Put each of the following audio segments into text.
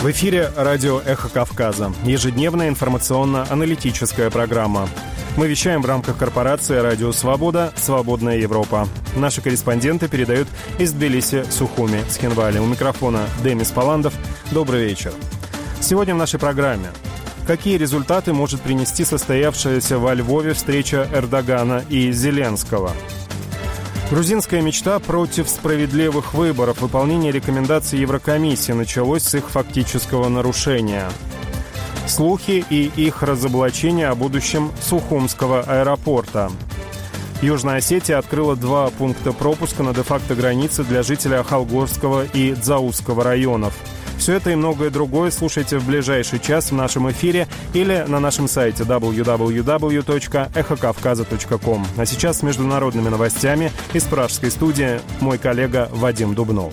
В эфире радио «Эхо Кавказа». Ежедневная информационно-аналитическая программа. Мы вещаем в рамках корпорации «Радио Свобода. Свободная Европа». Наши корреспонденты передают из Тбилиси, Сухуми, Цхинвали. У микрофона Демис Паландов. Добрый вечер. Сегодня в нашей программе. Какие результаты может принести состоявшаяся во Львове встреча Эрдогана и Зеленского? Грузинская мечта против справедливых выборов. Выполнение рекомендаций Еврокомиссии началось с их фактического нарушения. Слухи и их разоблачение о будущем Сухумского аэропорта. Южная Осетия открыла 2 пункта пропуска на де-факто границе для жителей Ахалгорского и Дзаусского районов. Все это и многое другое слушайте в ближайший час в нашем эфире или на нашем сайте www.эхокавказа.ком. А сейчас с международными новостями из пражской студии мой коллега Вадим Дубнов.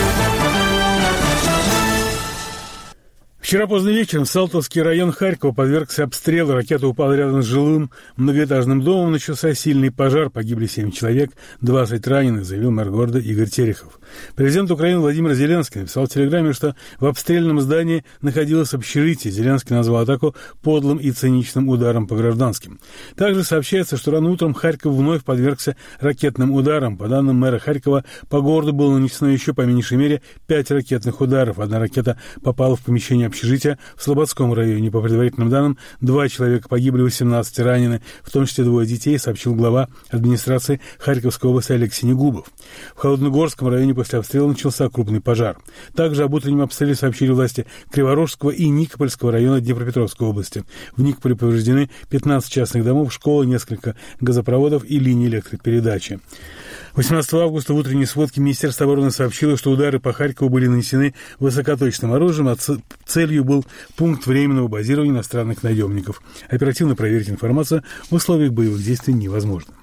Вчера поздно вечером Салтовский район Харькова подвергся обстрелу. Ракета упала рядом с жилым многоэтажным домом. Начался сильный пожар. Погибли 7 человек, 20 раненых, заявил мэр города Игорь Терехов. Президент Украины Владимир Зеленский написал в телеграмме, что в обстрельном здании находилось общежитие. Зеленский назвал атаку подлым и циничным ударом по гражданским. Также сообщается, что рано утром Харьков вновь подвергся ракетным ударам. По данным мэра Харькова, по городу было нанесено еще по меньшей мере 5 ракетных ударов. Одна ракета попала в помещение общежития в Слободском районе. По предварительным данным, 2 человека погибли, 18 ранены, в том числе 2 детей, сообщил глава администрации Харьковской области Олег Синегубов. В Холодногорском районе после обстрела начался крупный пожар. Также об утреннем обстреле сообщили власти Криворожского и Никопольского района Днепропетровской области. В Никополе повреждены 15 частных домов, школы, несколько газопроводов и линии электропередачи. 18 августа в утренней сводке Министерство обороны сообщило, что удары по Харькову были нанесены высокоточным оружием, а целью был пункт временного базирования иностранных наемников. Оперативно проверить информацию в условиях боевых действий невозможно.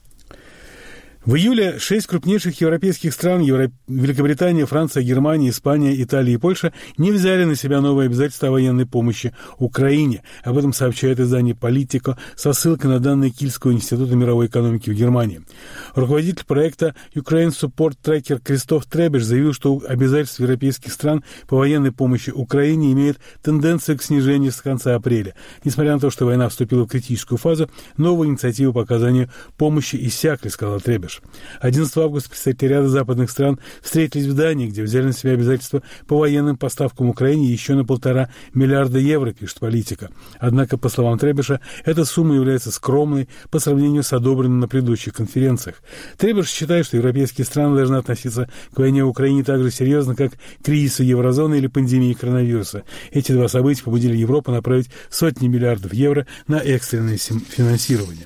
В июле 6 крупнейших европейских стран – Великобритания, Франция, Германия, Испания, Италия и Польша – не взяли на себя новые обязательства о военной помощи Украине. Об этом сообщает издание «Политико» со ссылкой на данные Кильского института мировой экономики в Германии. Руководитель проекта Ukraine Support Tracker Кристоф Требеш заявил, что обязательства европейских стран по военной помощи Украине имеют тенденцию к снижению с конца апреля. Несмотря на то, что война вступила в критическую фазу, новые инициативы по оказанию помощи иссякли, сказал Требеш. 11 августа представители ряда западных стран встретились в Дании, где взяли на себя обязательства по военным поставкам Украине еще на 1,5 миллиарда евро, пишет «Политика». Однако, по словам Требеша, эта сумма является скромной по сравнению с одобренной на предыдущих конференциях. Требеш считает, что европейские страны должны относиться к войне в Украине так же серьезно, как к кризису еврозоны или пандемии коронавируса. Эти 2 события побудили Европу направить сотни миллиардов евро на экстренное финансирование.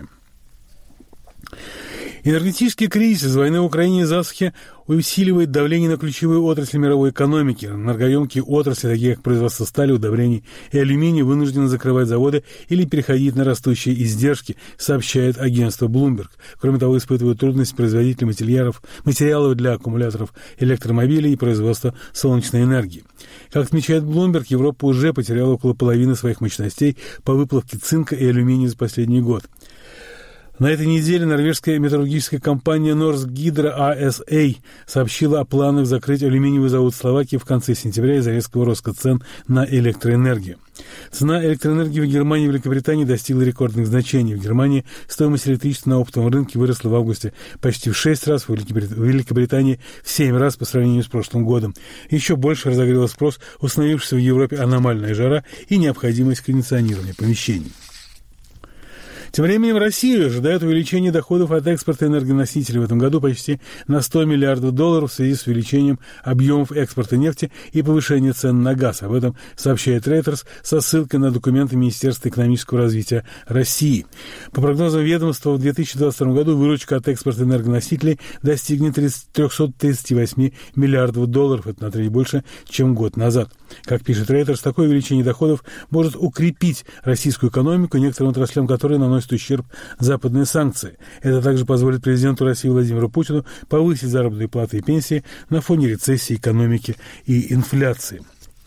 Энергетический кризис из войны в Украине и засухи усиливает давление на ключевые отрасли мировой экономики. Энергоемкие отрасли, такие как производство стали, удобрений и алюминия, вынуждены закрывать заводы или переходить на растущие издержки, сообщает агентство Bloomberg. Кроме того, испытывают трудности производители материалов для аккумуляторов электромобилей и производства солнечной энергии. Как отмечает Bloomberg, Европа уже потеряла около половины своих мощностей по выплавке цинка и алюминия за последний год. На этой неделе норвежская металлургическая компания Norsk Hydro ASA сообщила о планах закрыть алюминиевый завод в Словакии в конце сентября из-за резкого роста цен на электроэнергию. Цена электроэнергии в Германии и Великобритании достигла рекордных значений. В Германии стоимость электричества на оптовом рынке выросла в августе почти в 6 раз, в Великобритании в 7 раз по сравнению с прошлым годом. Еще больше разогрела спрос установившаяся в Европе аномальная жара и необходимость кондиционирования помещений. Тем временем Россию ожидает увеличение доходов от экспорта энергоносителей в этом году почти на $100 миллиардов в связи с увеличением объемов экспорта нефти и повышением цен на газ. Об этом сообщает Reuters со ссылкой на документы Министерства экономического развития России. По прогнозам ведомства, в 2022 году выручка от экспорта энергоносителей достигнет 338 миллиардов долларов. Это на треть больше, чем год назад. Как пишет Reuters, такое увеличение доходов может укрепить российскую экономику, некоторым отраслям которой наносит ущерб западные санкции. Это также позволит президенту России Владимиру Путину повысить заработные платы и пенсии на фоне рецессии экономики и инфляции.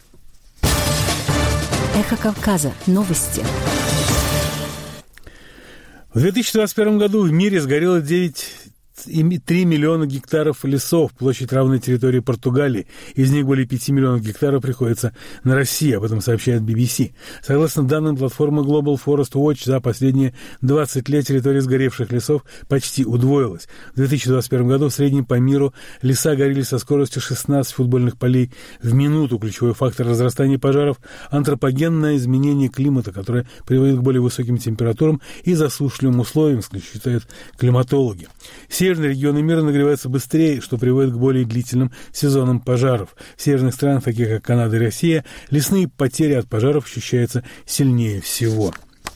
Эхо Кавказа. Новости. В 2021 году в мире сгорело 9 3 миллиона гектаров лесов, площадь равной территории Португалии. Из них более 5 миллионов гектаров приходится на Россию, об этом сообщает BBC. Согласно данным платформы Global Forest Watch, за последние 20 лет территория сгоревших лесов почти удвоилась. В 2021 году в среднем по миру леса горели со скоростью 16 футбольных полей в минуту. Ключевой фактор разрастания пожаров – антропогенное изменение климата, которое приводит к более высоким температурам и засушливым условиям, считают климатологи. Северные регионы мира нагреваются быстрее, что приводит к более длительным сезонам пожаров. В северных странах, таких как Канада и Россия, лесные потери от пожаров ощущаются сильнее всего.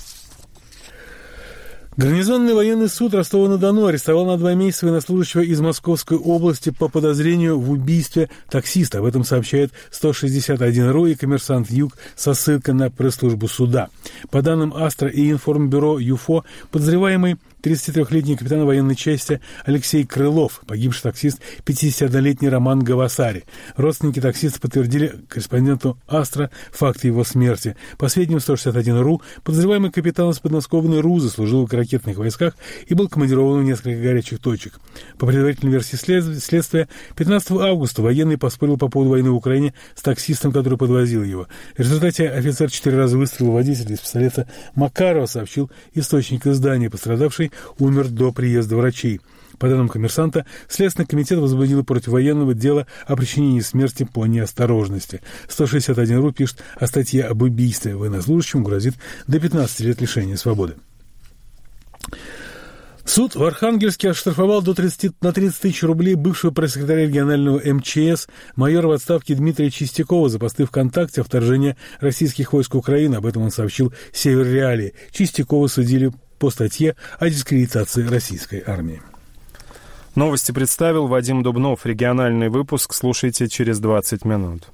Гарнизонный военный суд Ростова-на-Дону арестовал на 2 месяца военнослужащего из Московской области по подозрению в убийстве таксиста. Об этом сообщает 161.ру и «Коммерсант Юг» со ссылкой на пресс-службу суда. По данным Астра и информбюро ЮФО, подозреваемый 33-летний капитан военной части Алексей Крылов, погибший таксист 51-летний Роман Гавасари. Родственники таксиста подтвердили корреспонденту Астра факт его смерти. По сведениям 161.ру, подозреваемый капитан из подмосковной РУЗы служил в ракетных войсках и был командирован в несколько горячих точек. По предварительной версии следствия, 15 августа военный поспорил по поводу войны в Украине с таксистом, который подвозил его. В результате офицер 4 раза выстрелил водителя из пистолета Макарова, сообщил источник издания. Пострадавший умер до приезда врачей. По данным «Коммерсанта», Следственный комитет возбудил против военного дело о причинении смерти по неосторожности. 161.ру пишет о статье об убийстве. Военнослужащему грозит до 15 лет лишения свободы. Суд в Архангельске оштрафовал на 30 тысяч рублей бывшего пресс-секретаря регионального МЧС майора в отставке Дмитрия Чистякова за посты ВКонтакте о вторжении российских войск в Украину. Об этом он сообщил «Север Реалии». Чистякова судили по статье о дискредитации российской армии. Новости представил Вадим Дубнов. Региональный выпуск слушайте через 20 минут.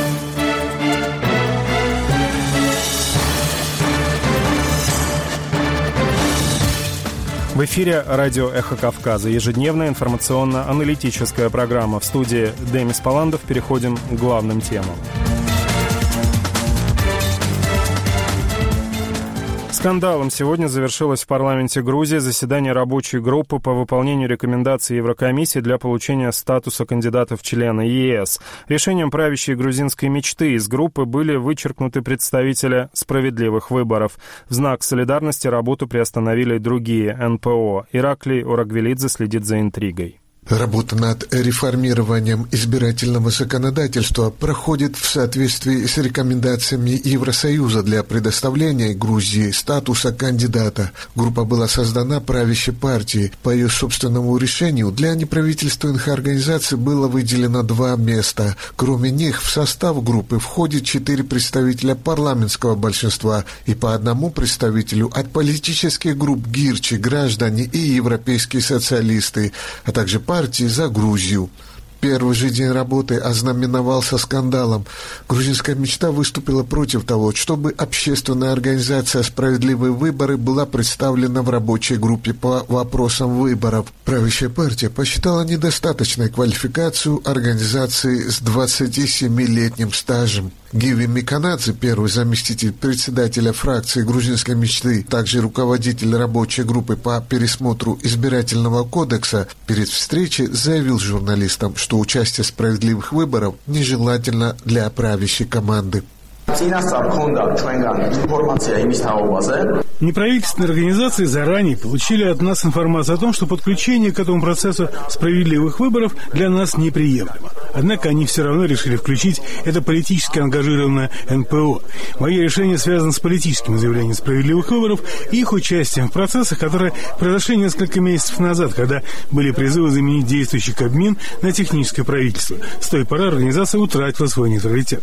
В эфире радио «Эхо Кавказа». Ежедневная информационно-аналитическая программа. В студии Демис Паландов. Переходим к главным темам. Скандалом сегодня завершилось в парламенте Грузии заседание рабочей группы по выполнению рекомендаций Еврокомиссии для получения статуса кандидата в члены ЕС. Решением правящей грузинской мечты из группы были вычеркнуты представители справедливых выборов. В знак солидарности работу приостановили другие НПО. Ираклий Урагвелидзе следит за интригой. Работа над реформированием избирательного законодательства проходит в соответствии с рекомендациями Евросоюза для предоставления Грузии статуса кандидата. Группа была создана правящей партией. По ее собственному решению для неправительственных организаций было выделено 2 места. Кроме них в состав группы входит 4 представителя парламентского большинства и по 1 представителю от политических групп Гирчи, граждане и европейские социалисты, а также партии за Грузию. Первый же день работы ознаменовался скандалом. Грузинская мечта выступила против того, чтобы общественная организация «Справедливые выборы» была представлена в рабочей группе по вопросам выборов. Правящая партия посчитала недостаточной квалификацию организации с 27-летним стажем. Гиви Миканадзе, первый заместитель председателя фракции грузинской мечты, также руководитель рабочей группы по пересмотру избирательного кодекса, перед встречей заявил журналистам, что участие в справедливых выборах нежелательно для правящей команды. Неправительственные организации заранее получили от нас информацию о том, что подключение к этому процессу справедливых выборов для нас неприемлемо. Однако они все равно решили включить это политически ангажированное НПО. Мое решение связано с политическим заявлением справедливых выборов и их участием в процессах, которые произошли несколько месяцев назад, когда были призывы заменить действующий Кабмин на техническое правительство. С той поры организация утратила свой нейтралитет.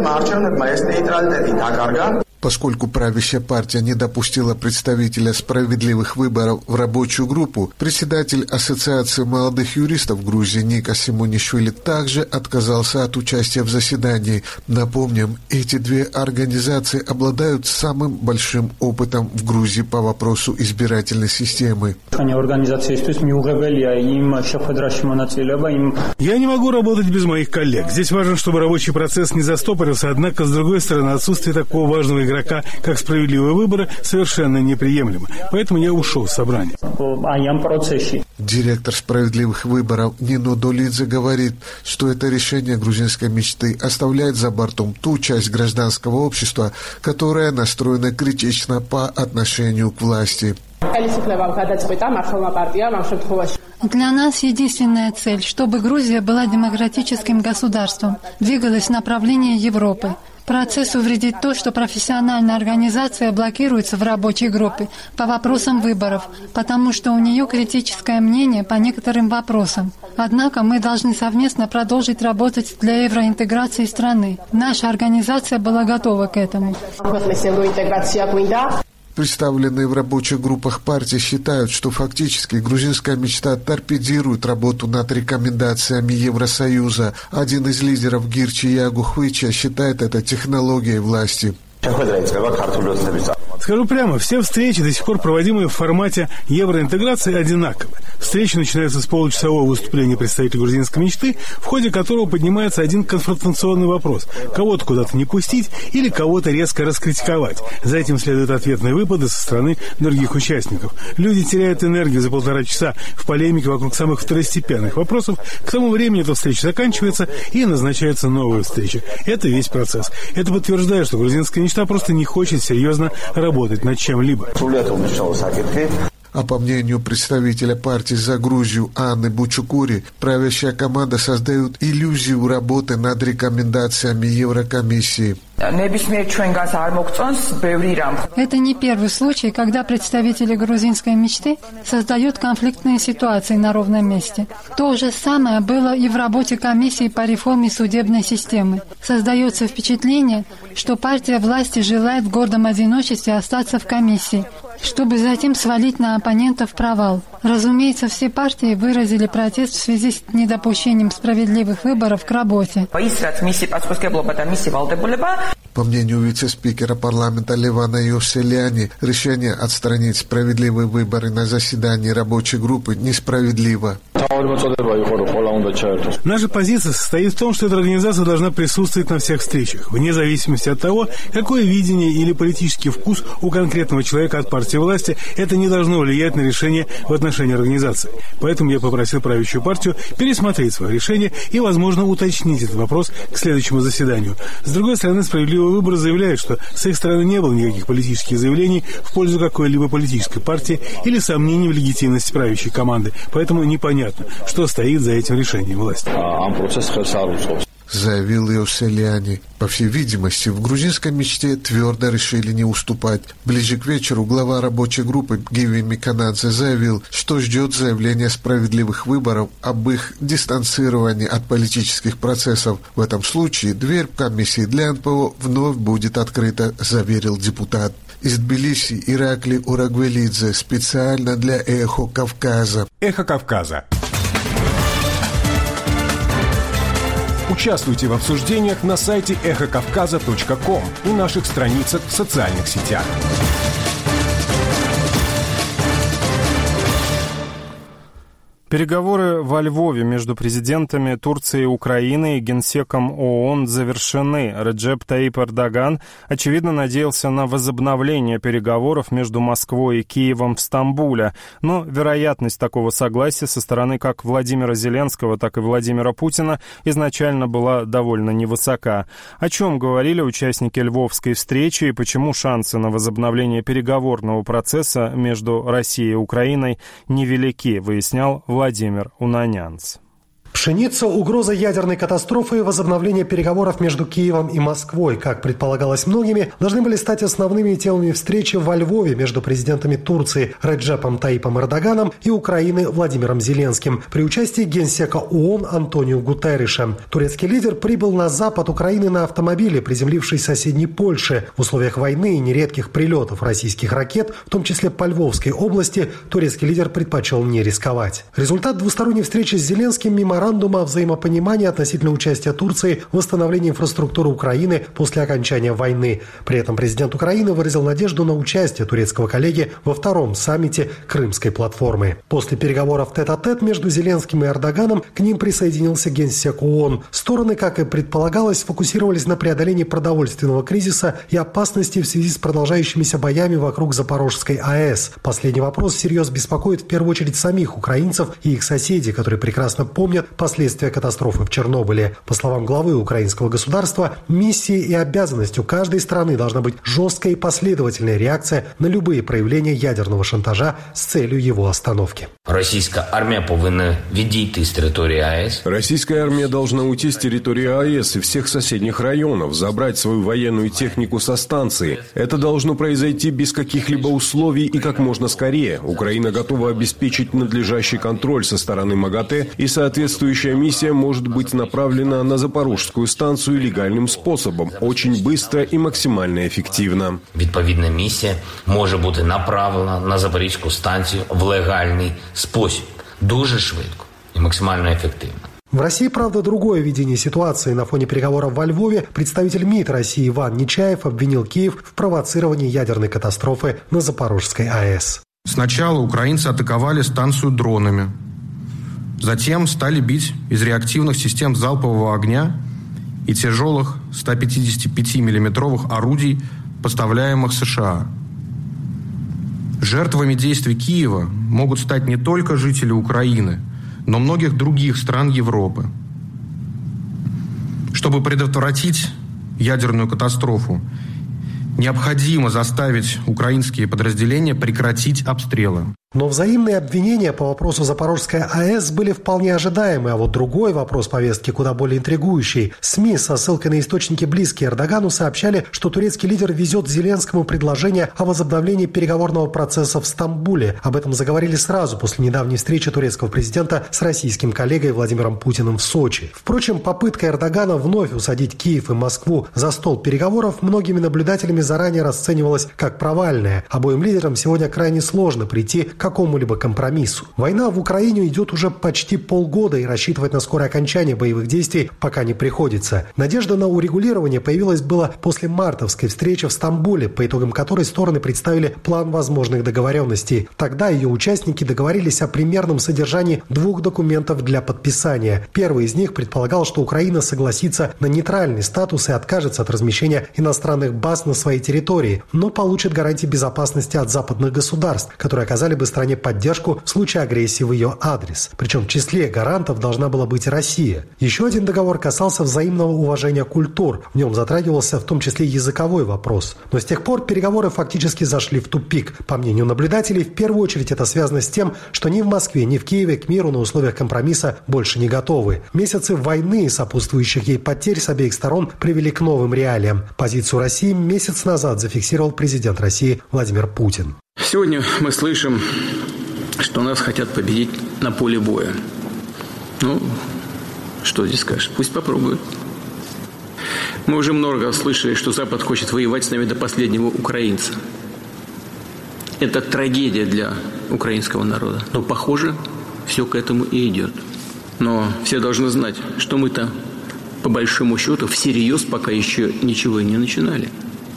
Поскольку правящая партия не допустила представителя справедливых выборов в рабочую группу, председатель Ассоциации молодых юристов Грузии Ника Симонишвили также отказался от участия в заседании. Напомним, эти 2 организации обладают самым большим опытом в Грузии по вопросу избирательной системы. Я не могу работать без моих коллег. Здесь важно, чтобы рабочий процесс не застопорился, однако, с другой стороны, отсутствие такого важного игрока, как справедливые выборы, совершенно неприемлемо. Поэтому я ушел с собрания. Директор «Справедливых выборов» Нино Долидзе говорит, что это решение грузинской мечты оставляет за бортом ту часть гражданского общества, которая настроена критично по отношению к власти. Для нас единственная цель, чтобы Грузия была демократическим государством, двигалась в направлении Европы. Процессу вредит то, что профессиональная организация блокируется в рабочей группе по вопросам выборов, потому что у нее критическое мнение по некоторым вопросам. Однако мы должны совместно продолжить работать для евроинтеграции страны. Наша организация была готова к этому. Представленные в рабочих группах партии считают, что фактически грузинская мечта торпедирует работу над рекомендациями Евросоюза. Один из лидеров Гирчи Ягу Хвича считает это технологией власти. Скажу прямо, все встречи, до сих пор проводимые в формате евроинтеграции, одинаковы. Встречи начинаются с получасового выступления представителей грузинской мечты, в ходе которого поднимается один конфронтационный вопрос. Кого-то куда-то не пустить или кого-то резко раскритиковать. За этим следуют ответные выпады со стороны других участников. Люди теряют энергию за 1,5 часа в полемике вокруг самых второстепенных вопросов. К тому времени эта встреча заканчивается и назначается новая встреча. Это весь процесс. Это подтверждает, что грузинская мечта просто не хочет серьезно работать над чем-либо. А по мнению представителя партии «За Грузию» Анны Бучукури, правящая команда создает иллюзию работы над рекомендациями Еврокомиссии. Это не первый случай, когда представители грузинской мечты создают конфликтные ситуации на ровном месте. То же самое было и в работе комиссии по реформе судебной системы. Создается впечатление, что партия власти желает в гордом одиночестве остаться в комиссии, чтобы затем свалить на оппонентов провал. Разумеется, все партии выразили протест в связи с недопущением справедливых выборов к работе. По мнению вице-спикера парламента Левана Йоселяни, решение отстранить справедливые выборы на заседании рабочей группы несправедливо. Наша позиция состоит в том, что эта организация должна присутствовать на всех встречах, вне зависимости от того, какое видение или политический вкус у конкретного человека от партии власти, это не должно влиять на решение в отношении организации. Поэтому я попросил правящую партию пересмотреть свое решение и, возможно, уточнить этот вопрос к следующему заседанию. С другой стороны, справедливые выборы заявляют, что с их стороны не было никаких политических заявлений в пользу какой-либо политической партии или сомнений в легитимности правящей команды. Поэтому непонятно, что стоит за этим решением власти. Заявил Йоселяни. По всей видимости, в грузинской мечте твердо решили не уступать. Ближе к вечеру глава рабочей группы Гиви Миканадзе заявил, что ждет заявления справедливых выборов об их дистанцировании от политических процессов. В этом случае дверь комиссии для НПО вновь будет открыта, заверил депутат. Из Тбилиси Иракли Урагвелидзе специально для «Эхо Кавказа». «Эхо Кавказа». Участвуйте в обсуждениях на сайте эхокавказа.ком и наших страницах в социальных сетях. Переговоры во Львове между президентами Турции и Украины и генсеком ООН завершены. Реджеп Таyyip Эрдоган, очевидно, надеялся на возобновление переговоров между Москвой и Киевом в Стамбуле, но вероятность такого согласия со стороны как Владимира Зеленского, так и Владимира Путина изначально была довольно невысока. О чем говорили участники львовской встречи и почему шансы на возобновление переговорного процесса между Россией и Украиной невелики, выяснял Владимир Унанянц. Пшеница, угроза ядерной катастрофы и возобновление переговоров между Киевом и Москвой, как предполагалось многими, должны были стать основными темами встречи во Львове между президентами Турции Реджепом Таyyипом Эрдоганом и Украины Владимиром Зеленским при участии генсека ООН Антонио Гутерриша. Турецкий лидер прибыл на запад Украины на автомобиле, приземлившись в соседней Польше. В условиях войны и нередких прилетов российских ракет, в том числе по Львовской области, турецкий лидер предпочел не рисковать. Результат двусторонней встречи с Зеленским мимо меморандума о взаимопонимании относительно участия Турции в восстановлении инфраструктуры Украины после окончания войны. При этом президент Украины выразил надежду на участие турецкого коллеги во втором саммите Крымской платформы. После переговоров тет-а-тет между Зеленским и Эрдоганом к ним присоединился генсек ООН. Стороны, как и предполагалось, фокусировались на преодолении продовольственного кризиса и опасности в связи с продолжающимися боями вокруг Запорожской АЭС. Последний вопрос всерьез беспокоит в первую очередь самих украинцев и их соседей, которые прекрасно помнят последствия катастрофы в Чернобыле. По словам главы украинского государства, миссией и обязанностью каждой страны должна быть жесткая и последовательная реакция на любые проявления ядерного шантажа с целью его остановки. Российская армия повинна відійти с территории АЭС. Российская армия должна уйти с территории АЭС и всех соседних районов, забрать свою военную технику со станции. Это должно произойти без каких-либо условий и как можно скорее. Украина готова обеспечить надлежащий контроль со стороны МАГАТЭ, и соответствующая миссия может быть направлена на Запорожскую станцию легальным способом, очень быстро и максимально эффективно. Відповідна місія може бути направлена на Запорізьку станцію в легальний спосіб, дуже швидко и максимально эффективно. В России, правда, другое видение ситуации. На фоне переговоров во Львове представитель МИД России Иван Нечаев обвинил Киев в провоцировании ядерной катастрофы на Запорожской АЭС. Сначала украинцы атаковали станцию дронами. Затем стали бить из реактивных систем залпового огня и тяжелых 155-миллиметровых орудий, поставляемых США. Жертвами действий Киева могут стать не только жители Украины, но многих других стран Европы. Чтобы предотвратить ядерную катастрофу, необходимо заставить украинские подразделения прекратить обстрелы. Но взаимные обвинения по вопросу Запорожской АЭС были вполне ожидаемы, а вот другой вопрос повестки куда более интригующий. СМИ со ссылкой на источники, близкие Эрдогану, сообщали, что турецкий лидер везет Зеленскому предложение о возобновлении переговорного процесса в Стамбуле. Об этом заговорили сразу после недавней встречи турецкого президента с российским коллегой Владимиром Путиным в Сочи. Впрочем, попытка Эрдогана вновь усадить Киев и Москву за стол переговоров многими наблюдателями заранее расценивалась как провальная. Обоим лидерам сегодня крайне сложно прийти к какому-либо компромиссу. Война в Украине идет уже почти полгода, и рассчитывать на скорое окончание боевых действий пока не приходится. Надежда на урегулирование появилась была после мартовской встречи в Стамбуле, по итогам которой стороны представили план возможных договоренностей. Тогда ее участники договорились о примерном содержании 2 документов для подписания. Первый из них предполагал, что Украина согласится на нейтральный статус и откажется от размещения иностранных баз на своей территории, но получит гарантии безопасности от западных государств, которые оказали бы стране поддержку в случае агрессии в ее адрес. Причем в числе гарантов должна была быть и Россия. Еще один договор касался взаимного уважения культур. В нем затрагивался в том числе языковой вопрос. Но с тех пор переговоры фактически зашли в тупик. По мнению наблюдателей, в первую очередь это связано с тем, что ни в Москве, ни в Киеве к миру на условиях компромисса больше не готовы. Месяцы войны и сопутствующих ей потерь с обеих сторон привели к новым реалиям. Позицию России месяц назад зафиксировал президент России Владимир Путин. Сегодня мы слышим, что нас хотят победить на поле боя. Ну, что здесь скажешь? Пусть попробуют. Мы уже много слышали, что Запад хочет воевать с нами до последнего украинца. Это трагедия для украинского народа. Но, похоже, все к этому и идет. Но все должны знать, что мы-то, по большому счету, всерьез пока еще ничего и не начинали.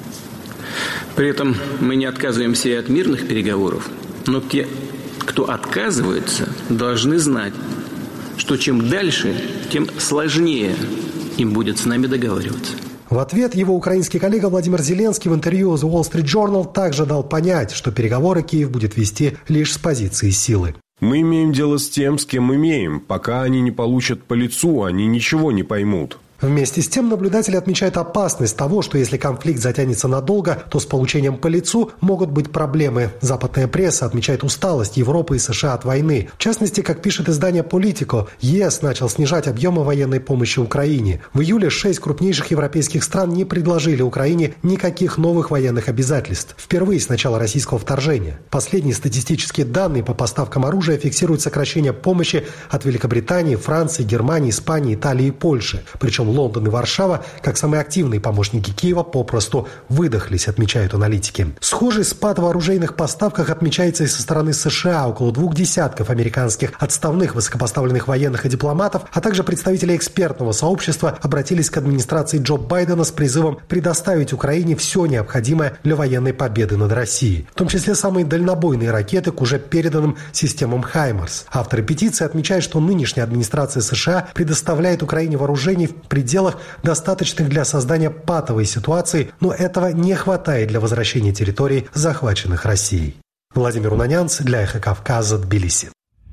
При этом мы не отказываемся и от мирных переговоров, но те, кто отказывается, должны знать, что чем дальше, тем сложнее им будет с нами договариваться. В ответ его украинский коллега Владимир Зеленский в интервью The Wall Street Journal также дал понять, что переговоры Киев будет вести лишь с позиции силы. Мы имеем дело с тем, с кем имеем. Пока они не получат по лицу, они ничего не поймут. Вместе с тем наблюдатели отмечают опасность того, что если конфликт затянется надолго, то с получением по лицу могут быть проблемы. Западная пресса отмечает усталость Европы и США от войны. В частности, как пишет издание Politico, ЕС начал снижать объемы военной помощи Украине. В июле 6 крупнейших европейских стран не предложили Украине никаких новых военных обязательств. Впервые с начала российского вторжения. Последние статистические данные по поставкам оружия фиксируют сокращение помощи от Великобритании, Франции, Германии, Испании, Италии и Польши. Причем Лондон и Варшава, как самые активные помощники Киева, попросту выдохлись, отмечают аналитики. Схожий спад в оружейных поставках отмечается и со стороны США. Около 20 американских отставных высокопоставленных военных и дипломатов, а также представители экспертного сообщества обратились к администрации Джо Байдена с призывом предоставить Украине все необходимое для военной победы над Россией, в том числе самые дальнобойные ракеты к уже переданным системам «Хаймарс». Авторы петиции отмечают, что нынешняя администрация США предоставляет Украине вооружений в пределах, достаточных для создания патовой ситуации, но этого не хватает для возвращения территорий, захваченных Россией. Владимир Унанянц для «Эхо Кавказа», Тбилиси.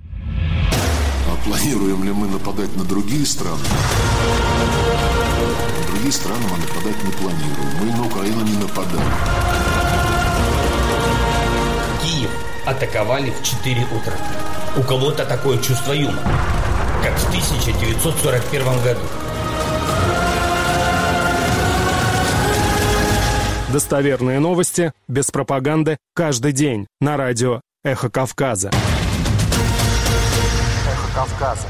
А планируем ли мы нападать на другие страны? На другие страны мы нападать не планируем. Мы на Украину не нападаем. Киев атаковали в 4 утра. У кого-то такое чувство юмора, как в 1941 году. Достоверные новости, без пропаганды, каждый день на радио «Эхо Кавказа». «Эхо Кавказа».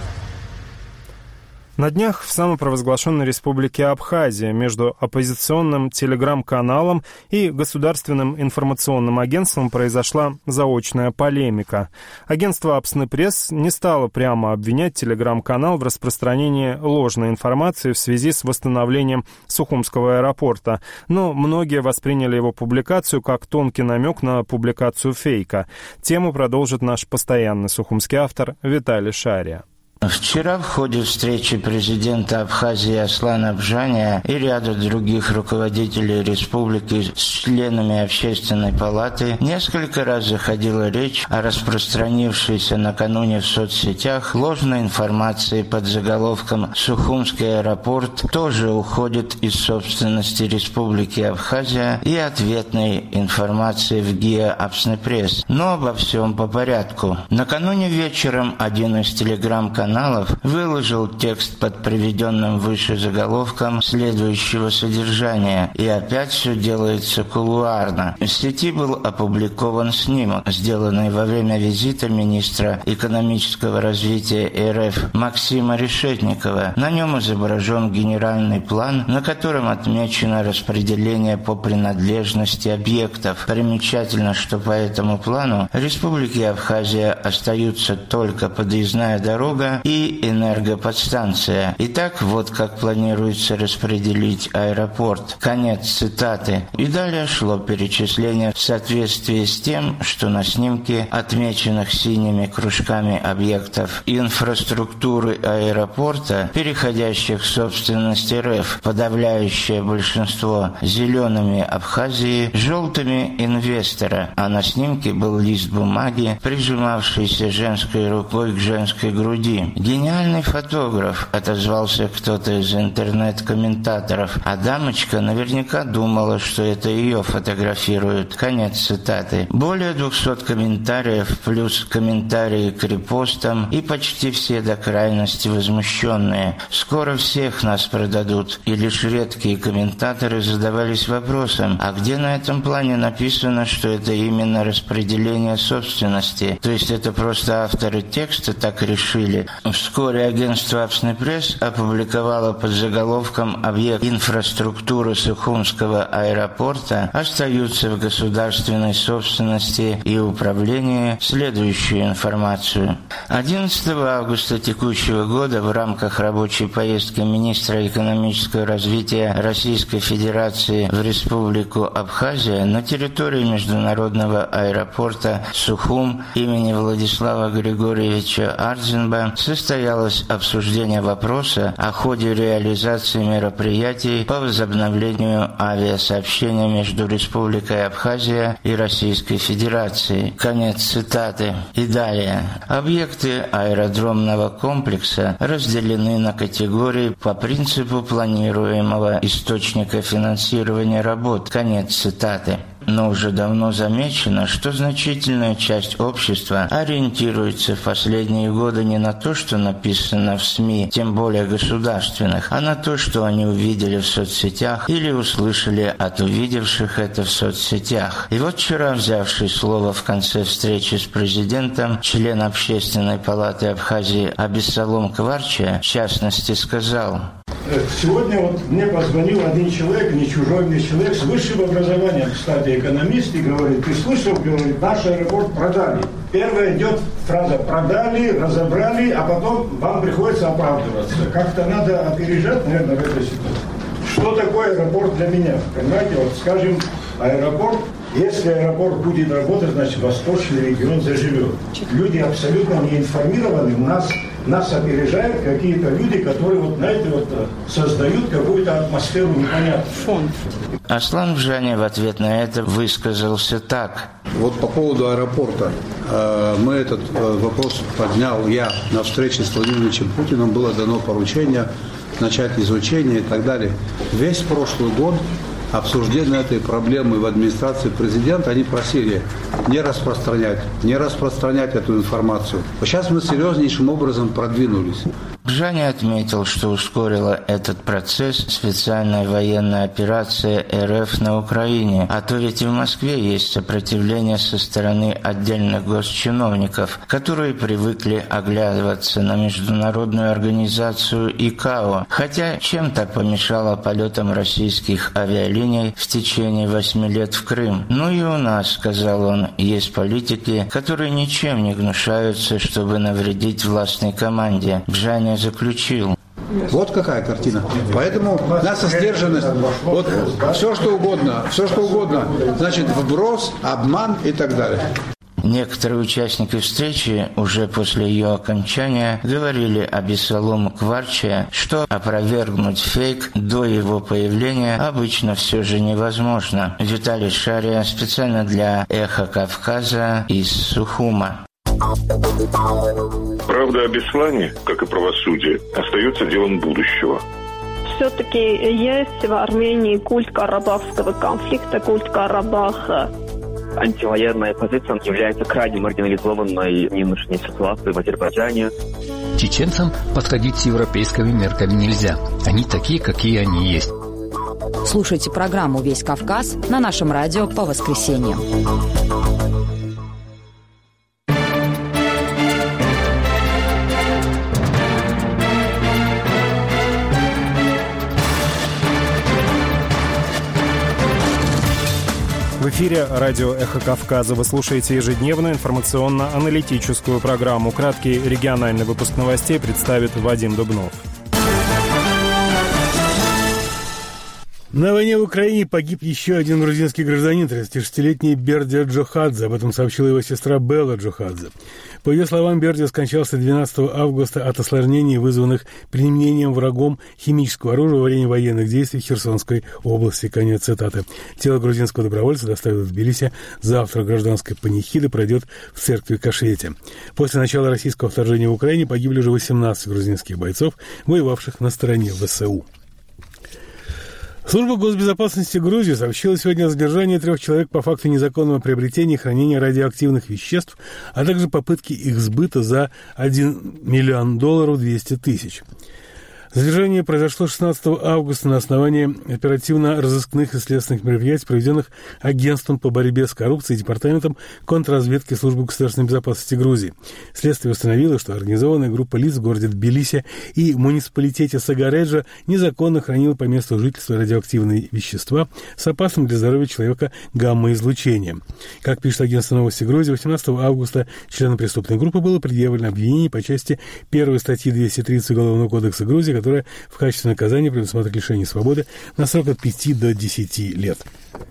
На днях в самопровозглашенной республике Абхазия между оппозиционным телеграм-каналом и государственным информационным агентством произошла заочная полемика. Агентство «Апсны Пресс» не стало прямо обвинять телеграм-канал в распространении ложной информации в связи с восстановлением Сухумского аэропорта, но многие восприняли его публикацию как тонкий намек на публикацию фейка. Тему продолжит наш постоянный сухумский автор Виталий Шария. Вчера в ходе встречи президента Абхазии Аслана Бжаня и ряда других руководителей республики с членами Общественной палаты несколько раз заходила речь о распространившейся накануне в соцсетях ложной информации под заголовком «Сухумский аэропорт тоже уходит из собственности Республики Абхазия» и ответной информации в ГИА «Апсны Пресс». Но обо всем по порядку. Накануне вечером один из телеграм-каналов выложил текст под приведенным выше заголовком следующего содержания. И опять все делается кулуарно. В сети был опубликован снимок, сделанный во время визита министра экономического развития РФ Максима Решетникова. На нем изображен генеральный план, на котором отмечено распределение по принадлежности объектов. Примечательно, что по этому плану Республике Абхазия остаются только подъездная дорога и энергоподстанция. Итак, вот как планируется распределить аэропорт. Конец цитаты. И далее шло перечисление в соответствии с тем, что на снимке отмеченных синими кружками объектов инфраструктуры аэропорта, переходящих в собственность РФ, подавляющее большинство зелеными Абхазии, желтыми инвестора, а на снимке был лист бумаги, прижимавшийся женской рукой к женской груди. «Гениальный фотограф», — отозвался кто-то из интернет-комментаторов, а дамочка наверняка думала, что это ее фотографируют. Конец цитаты. Более 200 комментариев, плюс комментарии к репостам, и почти все до крайности возмущенные. Скоро всех нас продадут. И лишь редкие комментаторы задавались вопросом, а где на этом плане написано, что это именно распределение собственности? То есть это просто авторы текста так решили? Вскоре агентство «Апсны Пресс» опубликовало под заголовком «Объект инфраструктуры Сухумского аэропорта остаются в государственной собственности и управлении» следующую информацию. 11 августа текущего года в рамках рабочей поездки министра экономического развития Российской Федерации в Республику Абхазия на территории международного аэропорта Сухум имени Владислава Григорьевича Ардзинба состоялось обсуждение вопроса о ходе реализации мероприятий по возобновлению авиасообщения между Республикой Абхазия и Российской Федерацией. Конец цитаты. И далее. Объекты аэродромного комплекса разделены на категории по принципу планируемого источника финансирования работ. Конец цитаты. Но уже давно замечено, что значительная часть общества ориентируется в последние годы не на то, что написано в СМИ, тем более государственных, а на то, что они увидели в соцсетях или услышали от увидевших это в соцсетях. И вот вчера, взявший слово в конце встречи с президентом, член Общественной палаты Абхазии Абиссалом Кварча, в частности, сказал: Сегодня вот мне позвонил один человек, не чужой мне человек, с высшим образованием, кстати, экономист, и говорит: ты слышал, говорит, наш аэропорт продали. Первая идет фраза: продали, разобрали, а потом вам приходится оправдываться. Как-то надо опережать, наверное, в этой ситуации. Что такое аэропорт для меня? Понимаете, вот скажем, аэропорт, если аэропорт будет работать, значит, восточный регион заживет. Люди абсолютно не информированы, нас опережают какие-то люди, которые, вот, знаете, вот, создают какую-то атмосферу непонятную. Фон. Аслан Бжаня в ответ на это высказался так. Вот по поводу аэропорта. Мы этот вопрос поднял я на встрече с Владимиром Путиным. Было дано поручение начать изучение и так далее. Весь прошлый год обсуждение этой проблемы в администрации президента, они просили не распространять эту информацию. Сейчас мы серьезнейшим образом продвинулись. Бжаня отметил, что ускорила этот процесс специальная военная операция РФ на Украине. А то ведь и в Москве есть сопротивление со стороны отдельных госчиновников, которые привыкли оглядываться на международную организацию ИКАО. Хотя чем-то помешало полетам российских авиалиний в течение 8 лет в Крым. Ну и у нас, сказал он, есть политики, которые ничем не гнушаются, чтобы навредить властной команде. Бжаня заключил. Вот какая картина. Поэтому наша сдержанность, вот все что угодно, значит вброс, обман и так далее. Некоторые участники встречи уже после ее окончания говорили Абисалому Кварче, что опровергнуть фейк до его появления обычно все же невозможно. Виталий Шария специально для «Эхо Кавказа» из Сухума. Правда о Беслане, как и правосудие, остается делом будущего. Все-таки есть в Армении культ карабахского конфликта, культ Карабаха. Антивоенная позиция является крайне маргинализованной в нынешней ситуации в Азербайджане. Чеченцам подходить с европейскими мерками нельзя. Они такие, какие они есть. Слушайте программу «Весь Кавказ» на нашем радио по воскресеньям. В эфире радио «Эхо Кавказа». Вы слушаете ежедневную информационно-аналитическую программу. Краткий региональный выпуск новостей представит Вадим Дубнов. На войне в Украине погиб еще один грузинский гражданин, 36-летний Бердия Джохадзе. Об этом сообщила его сестра Белла Джохадзе. По ее словам, Бердия скончался 12 августа от осложнений, вызванных применением врагом химического оружия во время военных действий в Херсонской области. Конец цитаты. Тело грузинского добровольца доставят в Тбилиси. Завтра гражданская панихида пройдет в церкви Кашете. После начала российского вторжения в Украине погибли уже 18 грузинских бойцов, воевавших на стороне ВСУ. Служба госбезопасности Грузии сообщила сегодня о задержании 3 человек по факту незаконного приобретения и хранения радиоактивных веществ, а также попытки их сбыта за $1 миллион 200 тысяч. Задержание произошло 16 августа на основании оперативно-розыскных и следственных мероприятий, проведенных Агентством по борьбе с коррупцией и Департаментом контрразведки Службы государственной безопасности Грузии. Следствие установило, что организованная группа лиц в городе Тбилиси и муниципалитете Сагареджа незаконно хранила по месту жительства радиоактивные вещества с опасным для здоровья человека гамма-излучением. Как пишет агентство «Новости Грузии», 18 августа членам преступной группы было предъявлено обвинение по части 1 статьи 230 Уголовного кодекса Грузии, которая в качестве наказания предусматривает лишение свободы на срок от 5 до 10 лет.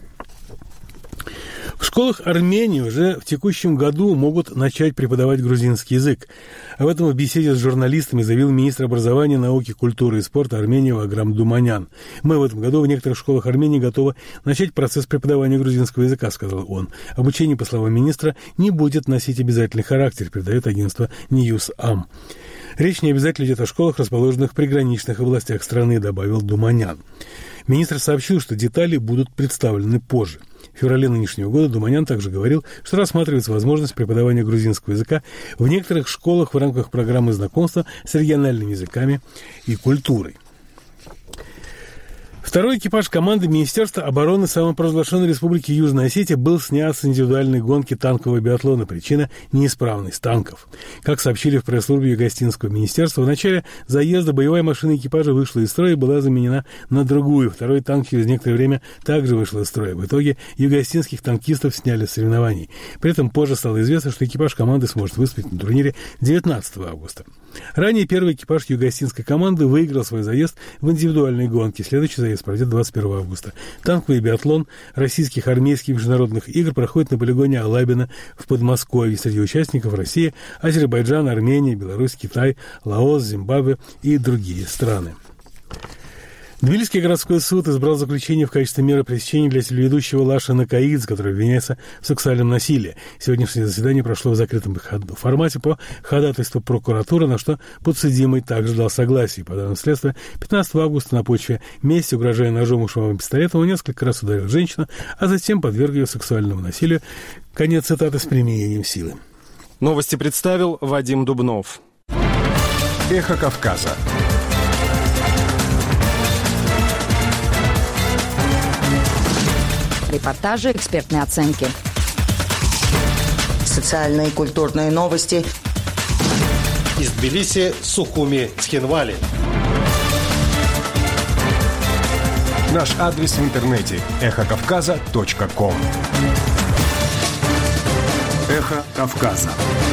В школах Армении уже в текущем году могут начать преподавать грузинский язык. Об этом в беседе с журналистами заявил министр образования, науки, культуры и спорта Армении Ваграм Думанян. «Мы в этом году в некоторых школах Армении готовы начать процесс преподавания грузинского языка», — сказал он. Обучение, по словам министра, не будет носить обязательный характер, передает агентство News.am. Речь не обязательно идет о школах, расположенных в приграничных областях страны, добавил Думанян. Министр сообщил, что детали будут представлены позже. В феврале нынешнего года Думанян также говорил, что рассматривается возможность преподавания грузинского языка в некоторых школах в рамках программы знакомства с региональными языками и культурой. Второй экипаж команды Министерства обороны самопровозглашенной Республики Южная Осетия был снят с индивидуальной гонки танкового биатлона. Причина – неисправность танков. Как сообщили в пресс-службе Юго-Осетинского министерства, в начале заезда боевая машина экипажа вышла из строя и была заменена на другую. Второй танк через некоторое время также вышел из строя. В итоге юго-осетинских танкистов сняли с соревнований. При этом позже стало известно, что экипаж команды сможет выступить на турнире 19 августа. Ранее первый экипаж юго-осетинской команды выиграл свой заезд в индивидуальной гонке. Следующий заезд пройдет 21 августа. Танковый биатлон российских армейских международных игр проходит на полигоне Алабино в Подмосковье. Среди участников Россия, Азербайджан, Армения, Беларусь, Китай, Лаос, Зимбабве и другие страны. Тбилисский городской суд избрал заключение в качестве меры пресечения для телеведущего Лаша Накаидзе, который обвиняется в сексуальном насилии. Сегодняшнее заседание прошло в закрытом формате по ходатайству прокуратуры, на что подсудимый также дал согласие. По данным следствия, 15 августа на почве мести, угрожая ножом и шумовым пистолетом, он несколько раз ударил женщину, а затем подверг ее сексуальному насилию. Конец цитаты с применением силы. Новости представил Вадим Дубнов. Эхо Кавказа. Репортажи, экспертные оценки. Социальные и культурные новости. Из Тбилиси, Сухуми, Цхинвали. Наш адрес в интернете – эхокавказа.ком. Эхо Кавказа.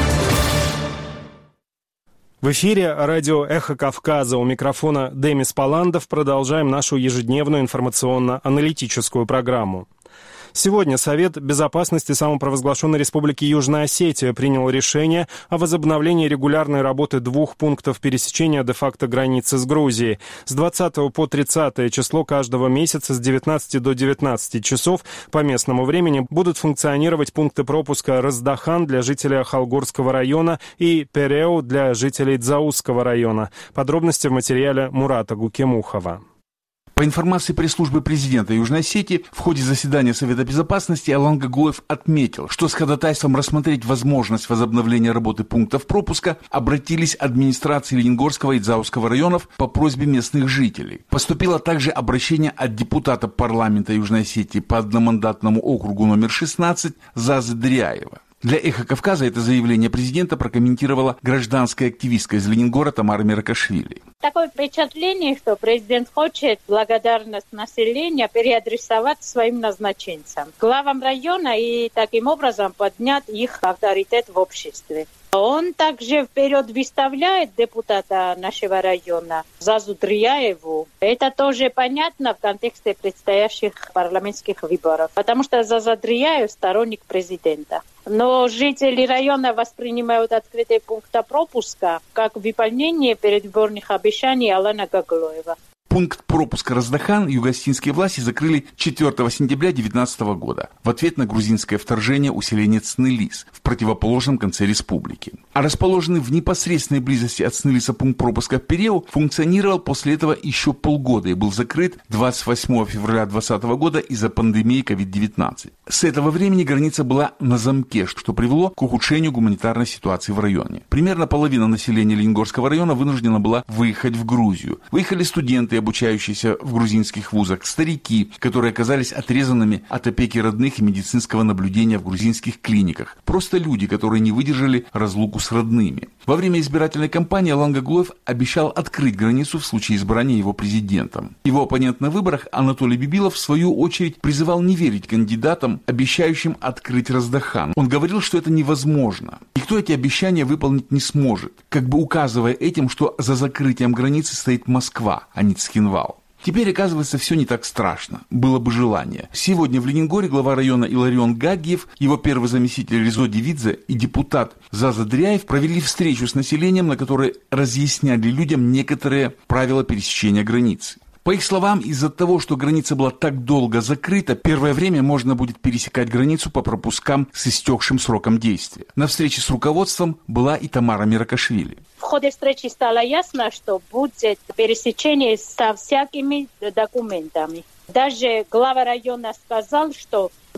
В эфире радио «Эхо Кавказа». У микрофона Демис Паландов. Продолжаем нашу ежедневную информационно-аналитическую программу. Сегодня Совет безопасности самопровозглашенной Республики Южная Осетия принял решение о возобновлении регулярной работы двух пунктов пересечения де-факто границы с Грузией. С 20 по 30 число каждого месяца с 19 до 19 часов по местному времени будут функционировать пункты пропуска Раздахан для жителей Ахалгорского района и Переу для жителей Дзаусского района. Подробности в материале Мурата Гукемухова. По информации пресс-службы президента Южной Осетии, в ходе заседания Совета безопасности Алан Гагуев отметил, что с ходатайством рассмотреть возможность возобновления работы пунктов пропуска обратились администрации Ленингорского и Дзаусского районов по просьбе местных жителей. Поступило также обращение от депутата парламента Южной Осетии по одномандатному округу номер 16 Зазы Дряева. Для «Эхо Кавказа» это заявление президента прокомментировала гражданская активистка из Ленингора Тамара Миракашвили. Такое впечатление, что президент хочет благодарность населения переадресовать своим назначенцам, главам района, и таким образом поднять их авторитет в обществе. Он также вперед выставляет депутата нашего района Зазу Дряеву. Это тоже понятно в контексте предстоящих парламентских выборов, потому что Заза Дряев сторонник президента. Но жители района воспринимают открытие пункта пропуска как выполнение предвыборных обещаний Алана Гагуева. Пункт пропуска Раздахан юго-осетинские власти закрыли 4 сентября 2019 года в ответ на грузинское вторжение усиления Цнылис в противоположном конце республики. А расположенный в непосредственной близости от Цнылиса пункт пропуска Переу функционировал после этого еще полгода и был закрыт 28 февраля 2020 года из-за пандемии COVID-19. С этого времени граница была на замке, что привело к ухудшению гуманитарной ситуации в районе. Примерно половина населения Ленингорского района вынуждена была выехать в Грузию. Выехали студенты, обучающиеся в грузинских вузах, старики, которые оказались отрезанными от опеки родных и медицинского наблюдения в грузинских клиниках. Просто люди, которые не выдержали разлуку с родными. Во время избирательной кампании Алан Гагуев обещал открыть границу в случае избрания его президентом. Его оппонент на выборах Анатолий Бибилов в свою очередь призывал не верить кандидатам, обещающим открыть Раздахан. Он говорил, что это невозможно. Никто эти обещания выполнить не сможет, как бы указывая этим, что за закрытием границы стоит Москва, а не Цхинвал. Теперь, оказывается, все не так страшно. Было бы желание. Сегодня в Ленингоре глава района Иларион Гагиев, его первый заместитель Резо Дивидзе и депутат Заза Дряев провели встречу с населением, на которой разъясняли людям некоторые правила пересечения границы. По их словам, из-за того, что граница была так долго закрыта, первое время можно будет пересекать границу по пропускам с истекшим сроком действия. На встрече с руководством была и Тамара Миракашвили. В ходе встречи стало ясно, что будет пересечение со всякими документами. Даже глава района сказал, что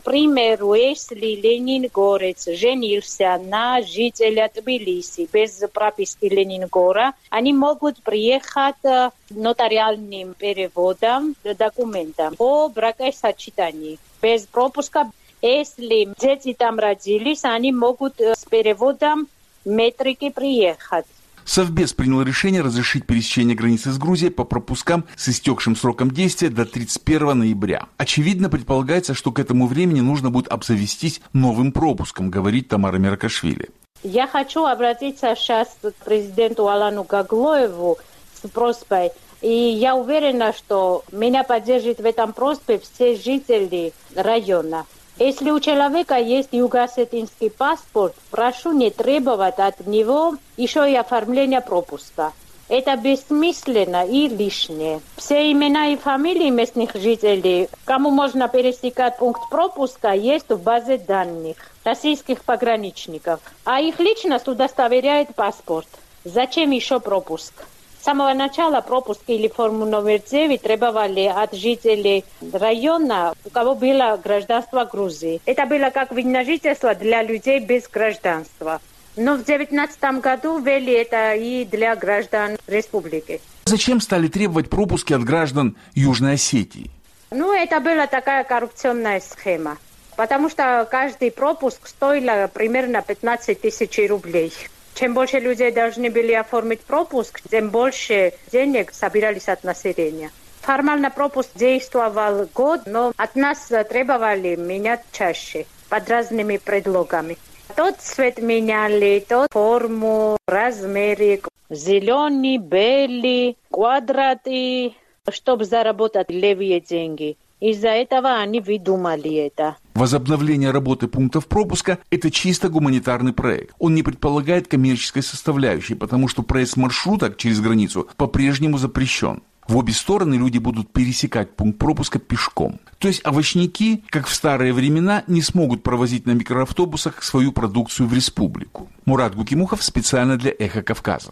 примеру, если лениногорец женился на жителе Тбилиси без прописки Лениногора, они могут приехать нотариальным переводом документов о бракосочетании без пропуска. Если дети там родились, они могут с переводом метрики приехать. Совбез принял решение разрешить пересечение границы с Грузией по пропускам с истекшим сроком действия до 31 ноября. Очевидно, предполагается, что к этому времени нужно будет обзавестись новым пропуском, говорит Тамара Меркашвили. Я хочу обратиться сейчас к президенту Алану Гаглоеву с просьбой. И я уверена, что меня поддержат в этом просьбе все жители района. Если у человека есть юго-осетинский паспорт, прошу не требовать от него еще и оформления пропуска. Это бессмысленно и лишнее. Все имена и фамилии местных жителей, кому можно пересекать пункт пропуска, есть в базе данных российских пограничников. А их личность удостоверяет паспорт. Зачем еще пропуск? С самого начала пропуск или форму номер 9 требовали от жителей района, у кого было гражданство Грузии. Это было как вид на жительство для людей без гражданства. Но в 2019 году ввели это и для граждан республики. Зачем стали требовать пропуски от граждан Южной Осетии? Это была такая коррупционная схема. Потому что каждый пропуск стоил примерно 15 тысяч рублей. Чем больше людей должны были оформить пропуск, тем больше денег собирались от населения. Формально пропуск действовал год, но от нас требовали менять чаще, под разными предлогами. Тот цвет меняли, тот форму, размеры, зеленый, белый, квадраты, чтобы заработать левые деньги. Из-за этого они выдумали это. Возобновление работы пунктов пропуска – это чисто гуманитарный проект. Он не предполагает коммерческой составляющей, потому что проезд маршруток через границу по-прежнему запрещен. В обе стороны люди будут пересекать пункт пропуска пешком. То есть овощники, как в старые времена, не смогут провозить на микроавтобусах свою продукцию в республику. Мурат Гукимухов специально для «Эхо Кавказа».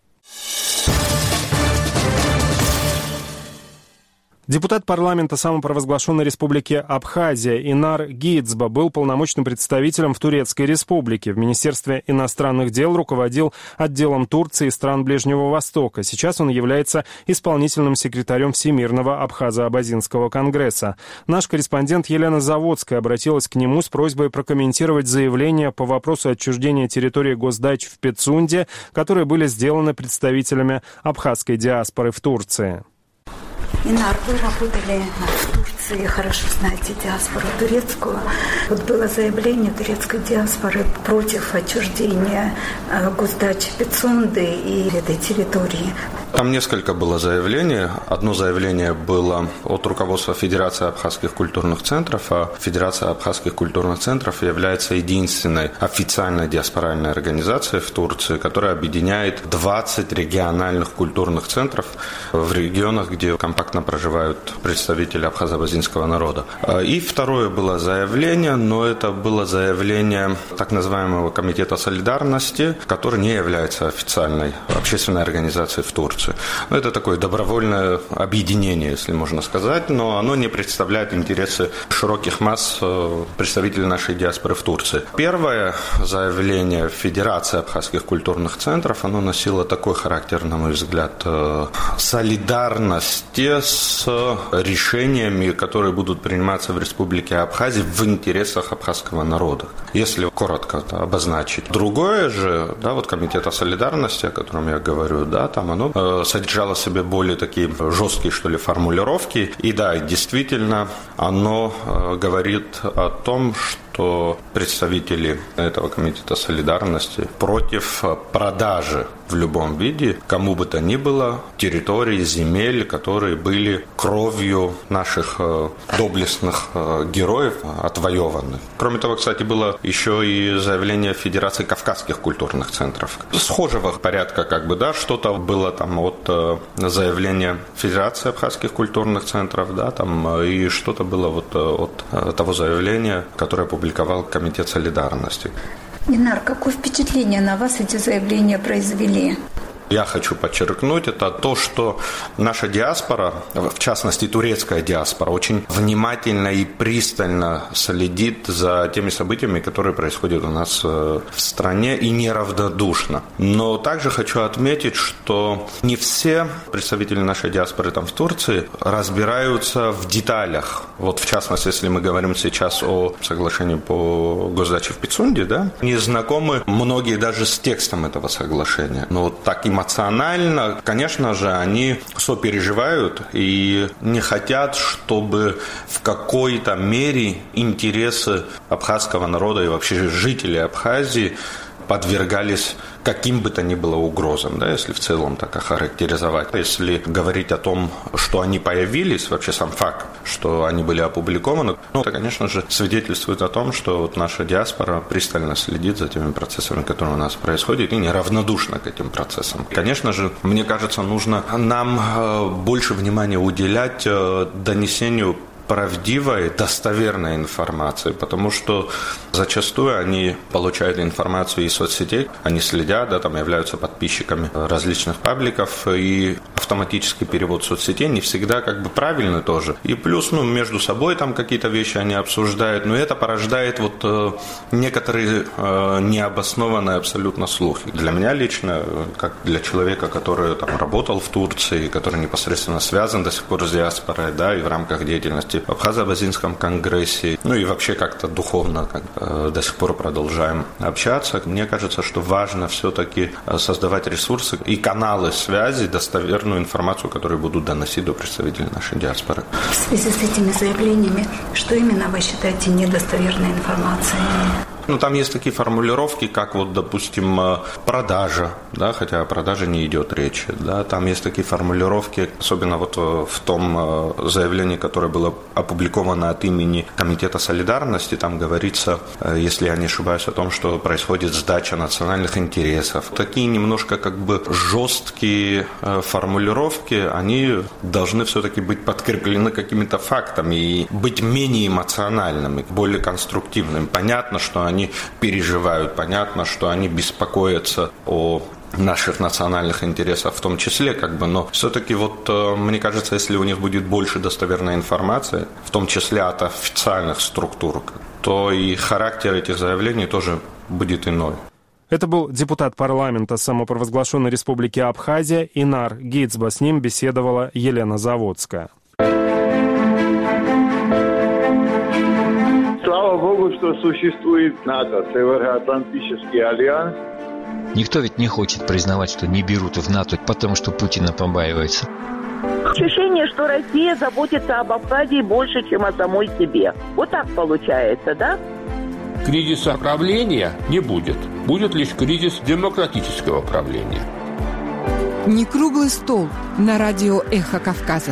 Депутат парламента самопровозглашенной республики Абхазия Инар Гидзба был полномочным представителем в Турецкой республике. В Министерстве иностранных дел руководил отделом Турции и стран Ближнего Востока. Сейчас он является исполнительным секретарем Всемирного Абхазо-Абазинского конгресса. Наш корреспондент Елена Заводская обратилась к нему с просьбой прокомментировать заявления по вопросу отчуждения территории госдач в Пецунде, которые были сделаны представителями абхазской диаспоры в Турции. Инар, вы работали в Турции, хорошо знаете диаспору турецкую. Вот было заявление турецкой диаспоры против отчуждения госдачи Пецунды и этой территории. Там несколько было заявлений. Одно заявление было от руководства Федерации абхазских культурных центров, а Федерация абхазских культурных центров является единственной официальной диаспоральной организацией в Турции, которая объединяет 20 региональных культурных центров в регионах, где компактно проживают представители абхазо-абазинского народа. И второе было заявление, но это было заявление так называемого Комитета солидарности, который не является официальной общественной организацией в Турции. Это такое добровольное объединение, если можно сказать, но оно не представляет интересы широких масс представителей нашей диаспоры в Турции. Первое заявление Федерации абхазских культурных центров, оно носило такой характер, на мой взгляд, солидарности с решениями, которые будут приниматься в Республике Абхазия в интересах абхазского народа, если коротко обозначить. Другое же, Комитета солидарности, о котором я говорю, там оно содержало в себе более такие жесткие, формулировки. И действительно, оно говорит о том, что представители этого Комитета солидарности против продажи в любом виде кому бы то ни было территорий, земель, которые были кровью наших доблестных героев отвоеваны. Кроме того, кстати, было еще и заявление Федерации Кавказских культурных центров. Схожего порядка, что-то было там от заявления Федерации Абхазских культурных центров, и что-то было от того заявления, которое опубликовал Комитет солидарности. Инар, какое впечатление на вас эти заявления произвели? я хочу подчеркнуть, это то, что наша диаспора, в частности турецкая диаспора, очень внимательно и пристально следит за теми событиями, которые происходят у нас в стране, и неравнодушно. Но также хочу отметить, что не все представители нашей диаспоры там в Турции разбираются в деталях. Вот в частности, если мы говорим сейчас о соглашении по госдаче в Пицунде, да, не знакомы многие даже с текстом этого соглашения. Но вот так эмоционально, конечно же, они сопереживают и не хотят, чтобы в какой-то мере интересы абхазского народа и вообще жителей Абхазии подвергались каким бы то ни было угрозам, да, если в целом так охарактеризовать. Если говорить о том, что они появились, вообще сам факт, что они были опубликованы, это, конечно же, свидетельствует о том, что вот наша диаспора пристально следит за теми процессами, которые у нас происходят, и неравнодушна к этим процессам. Конечно же, мне кажется, нужно нам больше внимания уделять донесению правдивой, достоверной информации, потому что зачастую они получают информацию из соцсетей, они следят, да, там являются подписчиками различных пабликов, и автоматический перевод соцсетей не всегда как бы правильный тоже. И плюс, между собой там какие-то вещи они обсуждают, но это порождает вот некоторые необоснованные абсолютно слухи. Для меня лично, как для человека, который там работал в Турции, который непосредственно связан до сих пор с диаспорой, да, и в рамках деятельности в Абхазо-Абазинском конгрессе, и вообще как-то духовно до сих пор продолжаем общаться. Мне кажется, что важно все-таки создавать ресурсы и каналы связи, достоверную информацию, которую будут доносить до представителей нашей диаспоры. В связи с этими заявлениями, что именно вы считаете недостоверной информацией? Там есть такие формулировки, как вот, допустим, продажа, да, хотя о продаже не идет речи, да, там есть такие формулировки, особенно вот в том заявлении, которое было опубликовано от имени Комитета солидарности, там говорится, если я не ошибаюсь, о том, что происходит сдача национальных интересов. Такие немножко как бы жесткие формулировки, они должны все-таки быть подкреплены какими-то фактами и быть менее эмоциональными, более конструктивными. Понятно, что они переживают, понятно, что они беспокоятся о наших национальных интересах в том числе, но все-таки вот мне кажется, если у них будет больше достоверной информации, в том числе от официальных структур, то и характер этих заявлений тоже будет иной. Это был депутат парламента самопровозглашенной республики Абхазия Инар Гицба. С ним беседовала Елена Заводская. Слава Богу, что существует НАТО, Североатлантический альянс. Никто ведь не хочет признавать, что не берут в НАТО, потому что Путина побаивается. Ощущение, что Россия заботится об Абхазии больше, чем о самой себе. Вот так получается, да? Кризиса правления не будет. Будет лишь кризис демократического правления. Не круглый стол на радио «Эхо Кавказа».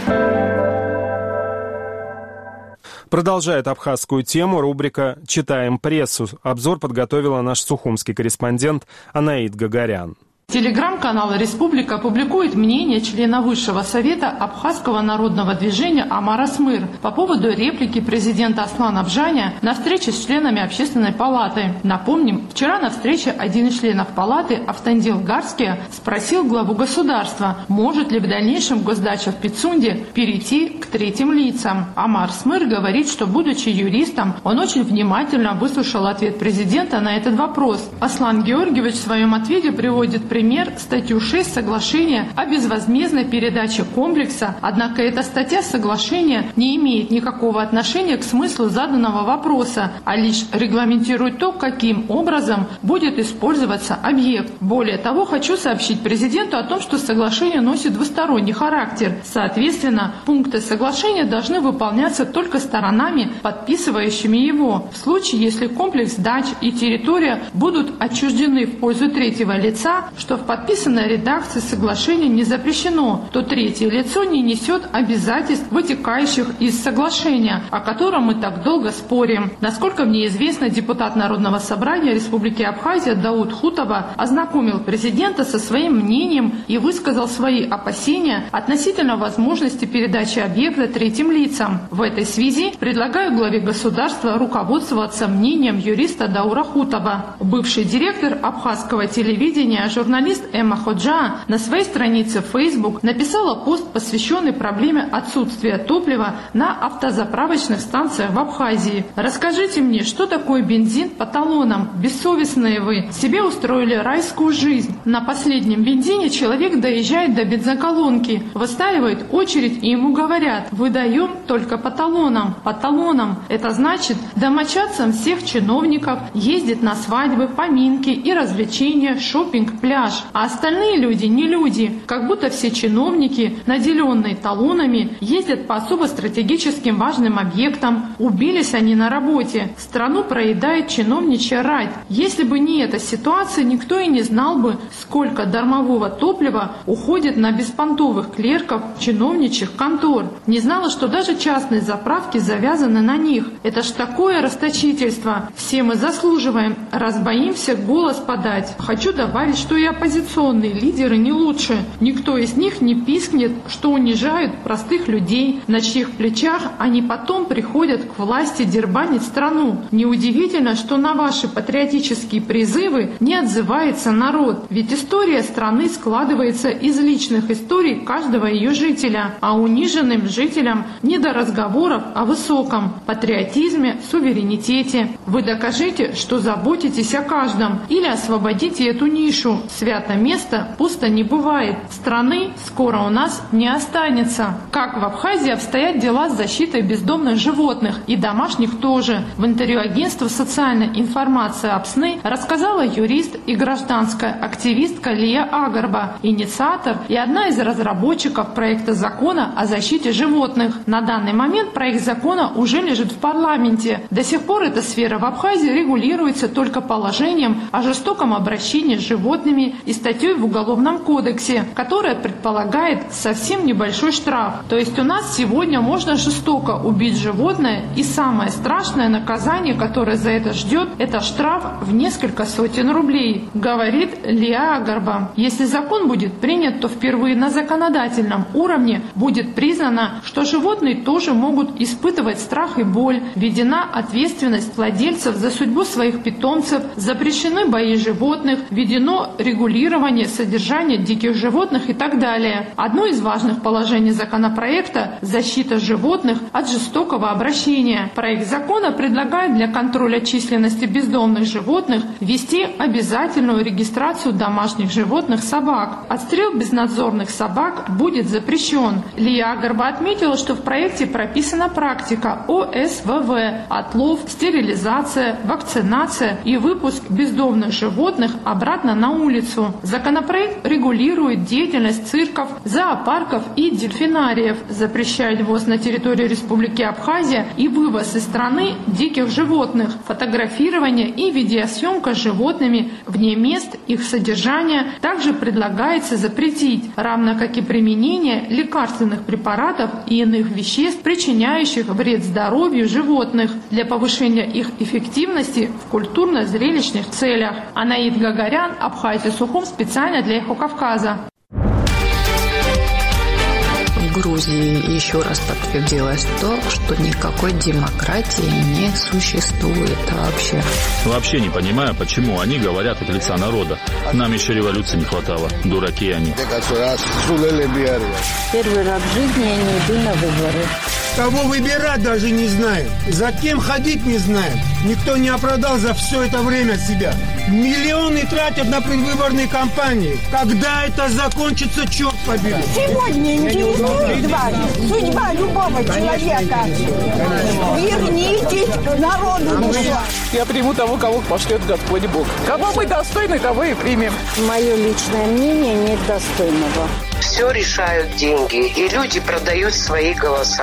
Продолжает абхазскую тему рубрика «Читаем прессу». Обзор подготовила наш сухумский корреспондент Анаид Гагарян. Телеграм-канал «Республика» публикует мнение члена Высшего совета Абхазского народного движения Амара Смыр по поводу реплики президента Аслана Абжаня на встрече с членами Общественной палаты. Напомним, вчера на встрече один из членов палаты, Автандил Гарский, спросил главу государства, может ли в дальнейшем госдача в Пицунде перейти к третьим лицам. Амар Смыр говорит, что, будучи юристом, он очень внимательно выслушал ответ президента на этот вопрос. Аслан Георгиевич в своем ответе приводит пример статью 6 соглашения о безвозмездной передаче комплекса, однако эта статья соглашения не имеет никакого отношения к смыслу заданного вопроса, а лишь регламентирует то, каким образом будет использоваться объект. Более того, хочу сообщить президенту о том, что соглашение носит двусторонний характер. Соответственно, пункты соглашения должны выполняться только сторонами, подписывающими его. В случае, если комплекс дач и территория будут отчуждены в пользу третьего лица, что в подписанной редакции соглашения не запрещено, то третье лицо не несет обязательств, вытекающих из соглашения, о котором мы так долго спорим. Насколько мне известно, депутат Народного собрания Республики Абхазия Дауд Хутова ознакомил президента со своим мнением и высказал свои опасения относительно возможности передачи объекта третьим лицам. В этой связи предлагаю главе государства руководствоваться мнением юриста Даура Хутова. Бывший директор абхазского телевидения, журналист Журналист Эмма Ходжа на своей странице в Facebook написала пост, посвященный проблеме отсутствия топлива на автозаправочных станциях в Абхазии. «Расскажите мне, что такое бензин по талонам? Бессовестные вы. Себе устроили райскую жизнь. На последнем бензине человек доезжает до бензоколонки, выстаивает очередь и ему говорят: выдаем только по талонам. По талонам. Это значит, домочадцам всех чиновников ездит на свадьбы, поминки и развлечения, шопинг, пляж. А остальные люди не люди. Как будто все чиновники, наделенные талонами, ездят по особо стратегическим важным объектам. Убились они на работе. Страну проедает чиновничья рать. Если бы не эта ситуация, никто и не знал бы, сколько дармового топлива уходит на беспонтовых клерков чиновничьих контор. Не знала, что даже частные заправки завязаны на них. Это ж такое расточительство. Все мы заслуживаем, раз боимся голос подать. Хочу добавить, что и оппозиционные лидеры не лучше. Никто из них не пискнет, что унижают простых людей, на чьих плечах они потом приходят к власти дербанить страну. Неудивительно, что на ваши патриотические призывы не отзывается народ. Ведь история страны складывается из личных историй каждого ее жителя, а униженным жителям не до разговоров о высоком патриотизме, суверенитете. Вы докажите, что заботитесь о каждом, или освободите эту нишу. Свято место пусто не бывает. Страны скоро у нас не останется. Как в Абхазии обстоят дела с защитой бездомных животных и домашних тоже. В интервью агентству «Социальная информация» АПСНы рассказала юрист и гражданская активистка Лия Агарба, инициатор и одна из разработчиков проекта закона о защите животных. На данный момент проект закона уже лежит в парламенте. До сих пор эта сфера в Абхазии регулируется только положением о жестоком обращении с животными и статьей в Уголовном кодексе, которая предполагает совсем небольшой штраф. То есть у нас сегодня можно жестоко убить животное, и самое страшное наказание, которое за это ждет, это штраф в несколько сотен рублей, говорит Лия Агарба. Если закон будет принят, то впервые на законодательном уровне будет признано, что животные тоже могут испытывать страх и боль, введена ответственность владельцев за судьбу своих питомцев, запрещены бои животных, введено регулирование содержания диких животных и так далее. Одно из важных положений законопроекта – защита животных от жестокого обращения. Проект закона предлагает для контроля численности бездомных животных ввести обязательную регистрацию домашних животных собак. Отстрел безнадзорных собак будет запрещен. Лия Агарба отметила, что в проекте прописана практика ОСВВ – отлов, стерилизация, вакцинация и выпуск бездомных животных обратно на улицу. Законопроект регулирует деятельность цирков, зоопарков и дельфинариев, запрещает ввоз на территорию Республики Абхазия и вывоз из страны диких животных, фотографирование и видеосъемка с животными вне мест их содержания также предлагается запретить, равно как и применение лекарственных препаратов и иных веществ, причиняющих вред здоровью животных, для повышения их эффективности в культурно-зрелищных целях. Анаид Гагарян, Абхазия, Сухум, специально для Эхо Кавказа. В Грузии еще раз подтвердилось то, что никакой демократии не существует вообще. Вообще не понимаю, почему они говорят от лица народа. Нам еще революции не хватало. Дураки они. Первый раз в жизни я не иду на выборы. Кого выбирать даже не знаем. За кем ходить не знаем. Никто не оправдал за все это время себя. Миллионы тратят на предвыборные кампании. Когда это закончится, черт побери. Сегодня интересует вас судьба любого человека. Вернитесь к народу душа. Я приму того, кого пошлет Господь Бог. Кого мы достойны, того и примем. Мое личное мнение нет достойного. Все решают деньги, и люди продают свои голоса.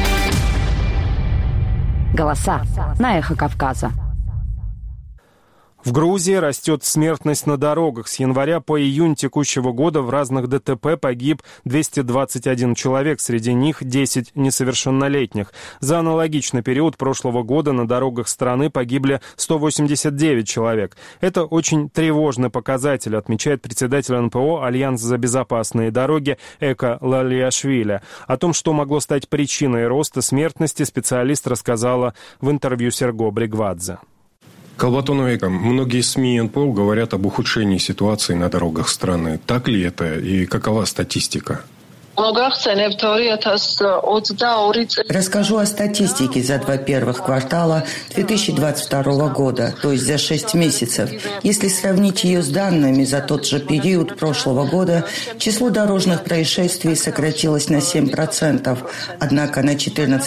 Голоса на Эхо Кавказа. В Грузии растет смертность на дорогах. С января по июнь текущего года в разных ДТП погиб 221 человек, среди них 10 несовершеннолетних. За аналогичный период прошлого года на дорогах страны погибли 189 человек. Это очень тревожный показатель, отмечает председатель НПО «Альянс за безопасные дороги» Эка Лалиашвили. О том, что могло стать причиной роста смертности, специалист рассказала в интервью Серго Бригвадзе. Колбатоновика, многие СМИ и НПО говорят об ухудшении ситуации на дорогах страны. Так ли это и какова статистика? Расскажу о статистике за 2 первых квартала 2022 года, то есть за 6 месяцев. Если сравнить ее с данными за тот же период прошлого года, число дорожных происшествий сократилось на 7%, однако на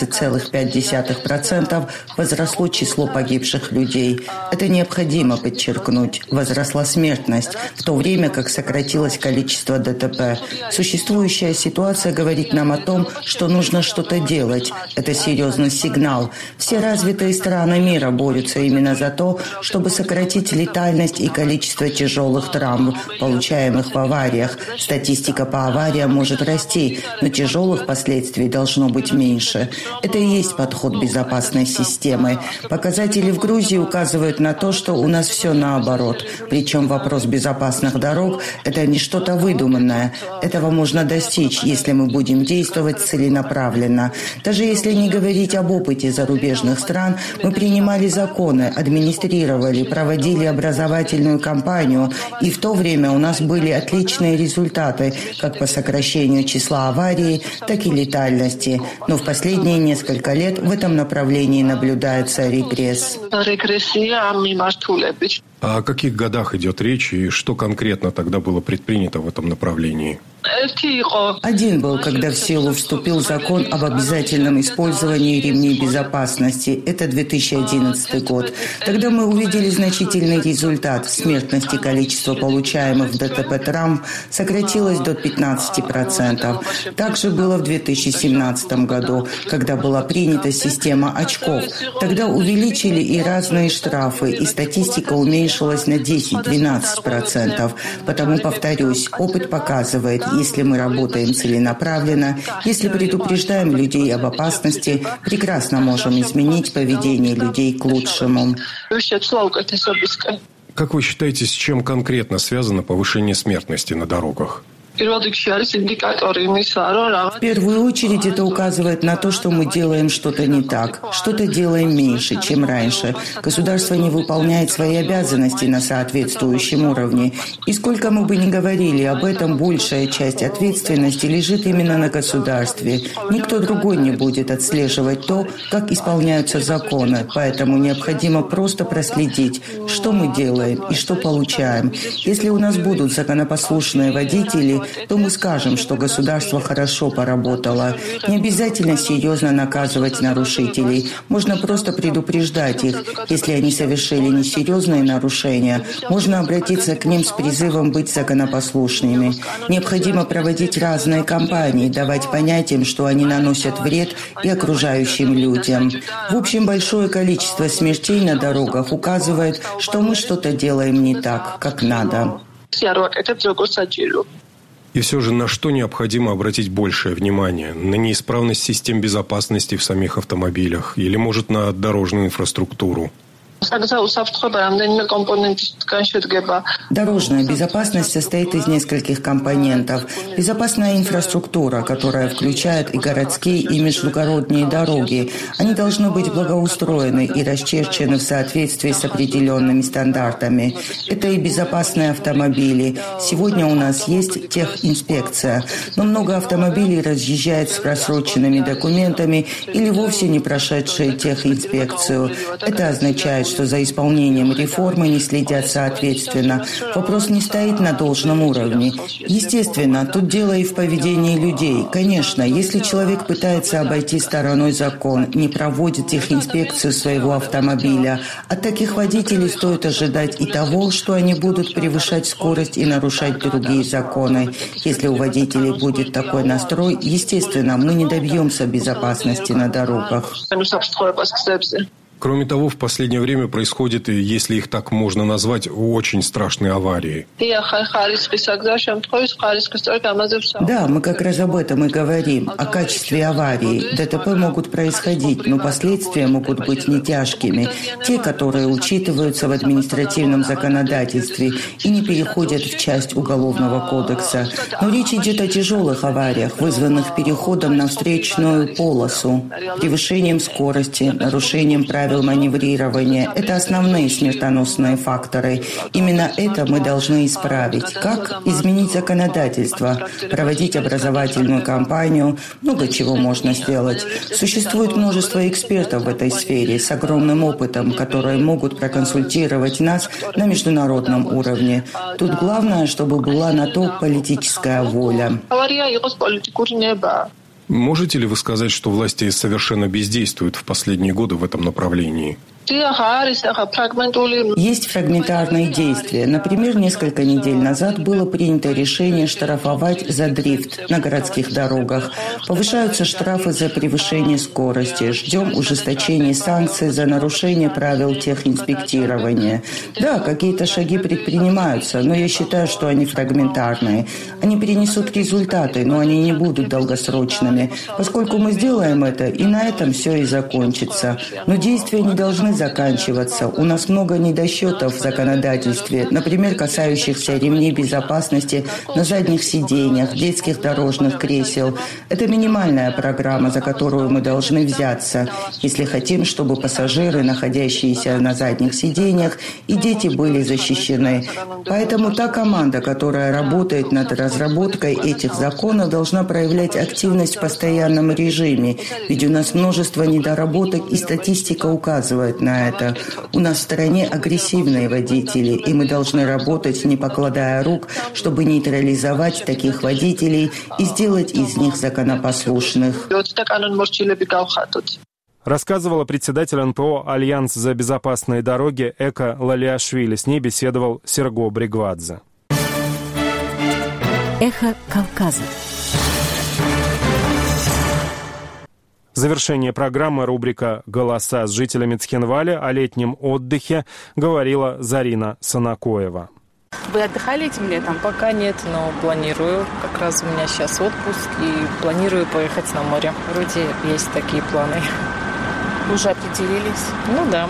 14,5% возросло число погибших людей. Это необходимо подчеркнуть. Возросла смертность, в то время как сократилось количество ДТП. Существующая ситуация говорит нам о том, что нужно что-то делать. Это серьезный сигнал. Все развитые страны мира борются именно за то, чтобы сократить летальность и количество тяжелых травм, получаемых в авариях. Статистика по авариям может расти, но тяжелых последствий должно быть меньше. Это и есть подход безопасной системы. Показатели в Грузии указывают на то, что у нас все наоборот. Причем вопрос безопасных дорог – это не что-то выдуманное. Этого можно достичь, если мы будем действовать целенаправленно. Даже если не говорить об опыте зарубежных стран, мы принимали законы, администрировали, проводили образовательную кампанию, и в то время у нас были отличные результаты как по сокращению числа аварий, так и летальности. Но в последние несколько лет в этом направлении наблюдается регресс. А о каких годах идет речь и что конкретно тогда было предпринято в этом направлении? Один был, когда в силу вступил закон об обязательном использовании ремней безопасности. Это 2011 год. Тогда мы увидели значительный результат. Смертность и количество получаемых в ДТП травм сократилось до 15%. Также было в 2017 году, когда была принята система очков. Тогда увеличили и разные штрафы, и статистика уменьшилась на 10-12%. Потому, повторюсь, опыт показывает, если мы работаем целенаправленно, если предупреждаем людей об опасности, прекрасно можем изменить поведение людей к лучшему. Как вы считаете, с чем конкретно связано повышение смертности на дорогах? В первую очередь это указывает на то, что мы делаем что-то не так, что-то делаем меньше, чем раньше. Государство не выполняет свои обязанности на соответствующем уровне. И сколько мы бы ни говорили об этом, большая часть ответственности лежит именно на государстве. Никто другой не будет отслеживать то, как исполняются законы. Поэтому необходимо просто проследить, что мы делаем и что получаем. Если у нас будут законопослушные водители, то мы скажем, что государство хорошо поработало. Не обязательно серьезно наказывать нарушителей. Можно просто предупреждать их. Если они совершили несерьезные нарушения, можно обратиться к ним с призывом быть законопослушными. Необходимо проводить разные кампании, давать понять им, что они наносят вред и окружающим людям. В общем, большое количество смертей на дорогах указывает, что мы что-то делаем не так, как надо. И все же на что необходимо обратить большее внимание? На неисправность систем безопасности в самих автомобилях или, может, на дорожную инфраструктуру? Дорожная безопасность состоит из нескольких компонентов. Безопасная инфраструктура, которая включает и городские, и междугородние дороги. Они должны быть благоустроены и расчерчены в соответствии с определенными стандартами. Это и безопасные автомобили. Сегодня у нас есть техинспекция, но много автомобилей разъезжает с просроченными документами или вовсе не прошедшие техинспекцию. Это означает, что за исполнением реформы не следят соответственно. Вопрос не стоит на должном уровне. Естественно, тут дело и в поведении людей. Конечно, если человек пытается обойти стороной закон, не проводит техинспекцию своего автомобиля, от таких водителей стоит ожидать и того, что они будут превышать скорость и нарушать другие законы. Если у водителей будет такой настрой, естественно, мы не добьемся безопасности на дорогах. Кроме того, в последнее время происходят, если их так можно назвать, очень страшные аварии. Да, мы как раз об этом и говорим, о качестве аварии. ДТП могут происходить, но последствия могут быть не тяжкими. Те, которые учитываются в административном законодательстве и не переходят в часть Уголовного кодекса. Но речь идет о тяжелых авариях, вызванных переходом на встречную полосу, превышением скорости, нарушением правил маневрирования. Это основные смертоносные факторы. Именно это мы должны исправить. Как? Изменить законодательство, проводить образовательную кампанию. Много чего можно сделать. Существует множество экспертов в этой сфере с огромным опытом, которые могут проконсультировать нас на международном уровне. Тут главное, чтобы была на то политическая воля. Можете ли вы сказать, что власти совершенно бездействуют в последние годы в этом направлении? Есть фрагментарные действия. Например, несколько недель назад было принято решение штрафовать за дрифт на городских дорогах. Повышаются штрафы за превышение скорости. Ждем ужесточения санкций за нарушение правил техинспектирования. Да, какие-то шаги предпринимаются, но я считаю, что они фрагментарные. Они принесут результаты, но они не будут долгосрочными. Поскольку мы сделаем это, и на этом все и закончится. Но действия не должны заканчиваться. У нас много недосчетов в законодательстве, например, касающихся ремней безопасности на задних сиденьях, детских дорожных кресел. Это минимальная программа, за которую мы должны взяться, если хотим, чтобы пассажиры, находящиеся на задних сиденьях, и дети были защищены. Поэтому та команда, которая работает над разработкой этих законов, должна проявлять активность в постоянном режиме, ведь у нас множество недоработок, и статистика указывает на это. У нас в стране агрессивные водители, и мы должны работать, не покладая рук, чтобы нейтрализовать таких водителей и сделать из них законопослушных. Рассказывала председатель НПО «Альянс за безопасные дороги» Эка Лалиашвили. С ней беседовал Серго Бригвадзе. Эхо Кавказа. Завершение программы рубрика «Голоса» с жителями Цхинвали о летнем отдыхе говорила Зарина Санакоева. Вы отдыхали этим летом? Пока нет, но планирую. Как раз у меня сейчас отпуск и планирую поехать на море. Вроде есть такие планы. Уже определились? Ну да,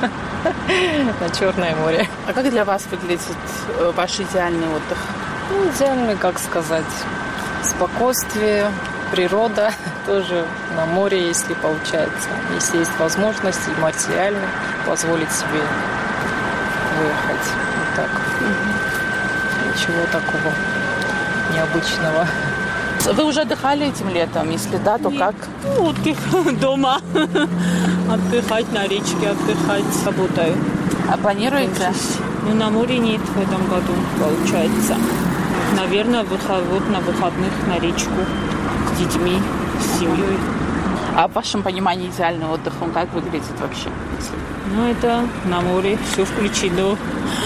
на Черное море. А как для вас выглядит ваш идеальный отдых? Ну, идеальный, как сказать, спокойствие, природа, тоже на море, если получается. Если есть возможность и материально позволить себе выехать. Вот так. Ничего такого необычного. Вы уже отдыхали этим летом? Если да, то как? Отдых дома. Отдыхать на речке, отдыхать. Работаю. А планируете? Ну, на море нет в этом году, получается. Наверное, вот на выходных на речку с детьми, с семьей. А в вашем понимании идеальный отдых, он как выглядит вообще? Ну, это на море все включено.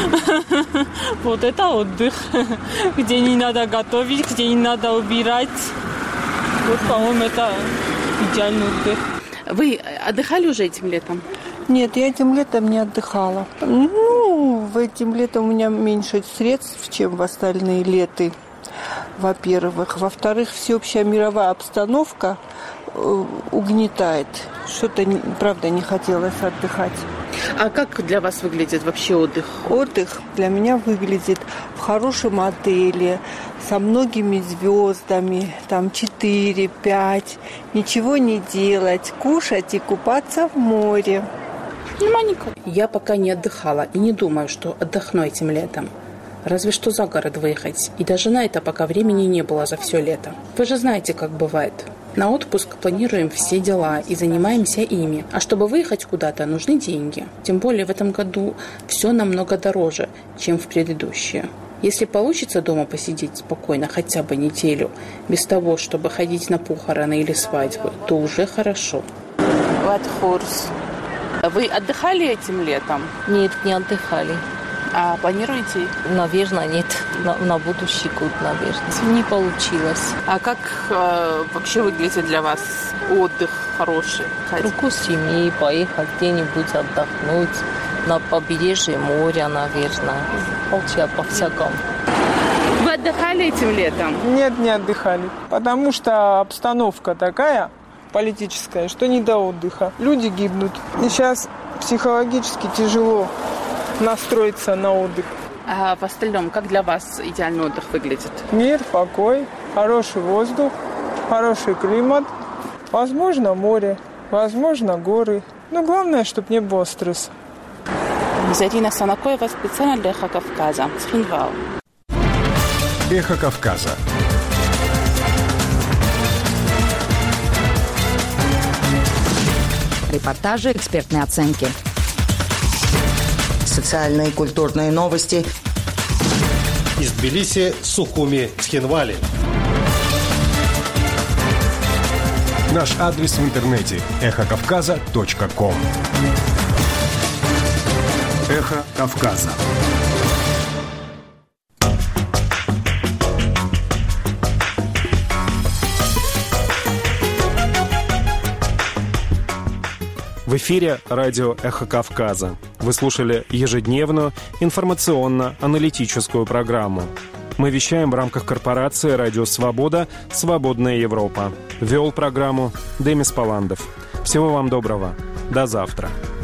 Вот это отдых, где не надо готовить, где не надо убирать. Вот, по-моему, это идеальный отдых. Вы отдыхали уже этим летом? Нет, я этим летом не отдыхала. Ну, этим летом у меня меньше средств, чем в остальные леты, во-первых. Во-вторых, всеобщая мировая обстановка угнетает. Что-то, правда, не хотелось отдыхать. А как для вас выглядит вообще отдых? Отдых для меня выглядит в хорошем отеле, со многими звездами, там 4-5, ничего не делать, кушать и купаться в море. Я пока не отдыхала и не думаю, что отдохну этим летом. Разве что за город выехать. И даже на это пока времени не было за все лето. Вы же знаете, как бывает. На отпуск планируем все дела и занимаемся ими. А чтобы выехать куда-то, нужны деньги. Тем более в этом году все намного дороже, чем в предыдущие. Если получится дома посидеть спокойно хотя бы неделю, без того, чтобы ходить на похороны или свадьбы, то уже хорошо. Вы отдыхали этим летом? Нет, не отдыхали. А планируете? Наверное, нет. На будущий год, наверное. Не получилось. А как вообще выглядит для вас отдых хороший? Кругу семьи, поехать где-нибудь отдохнуть. На побережье моря, наверное. Вообще по-всякому. Вы отдыхали этим летом? Нет, не отдыхали. Потому что обстановка такая политическая, что не до отдыха. Люди гибнут. И сейчас психологически тяжело настроиться на отдых. А в остальном, как для вас идеальный отдых выглядит? Мир, покой, хороший воздух, хороший климат. Возможно, море, возможно, горы. Но главное, чтобы не было стресса. Зарина Санакоева специально для «Эхо Кавказа». Цхинвал. «Эхо Кавказа». Репортажи, экспертные оценки. Социальные и культурные новости. Из Тбилиси, Сухуми, Цхинвали. Наш адрес в интернете – эхокавказа.ком. «Эхо Кавказа». В эфире радио «Эхо Кавказа». Вы слушали ежедневную информационно-аналитическую программу. Мы вещаем в рамках корпорации «Радио Свобода. Свободная Европа». Вел программу Демис Паландов. Всего вам доброго. До завтра.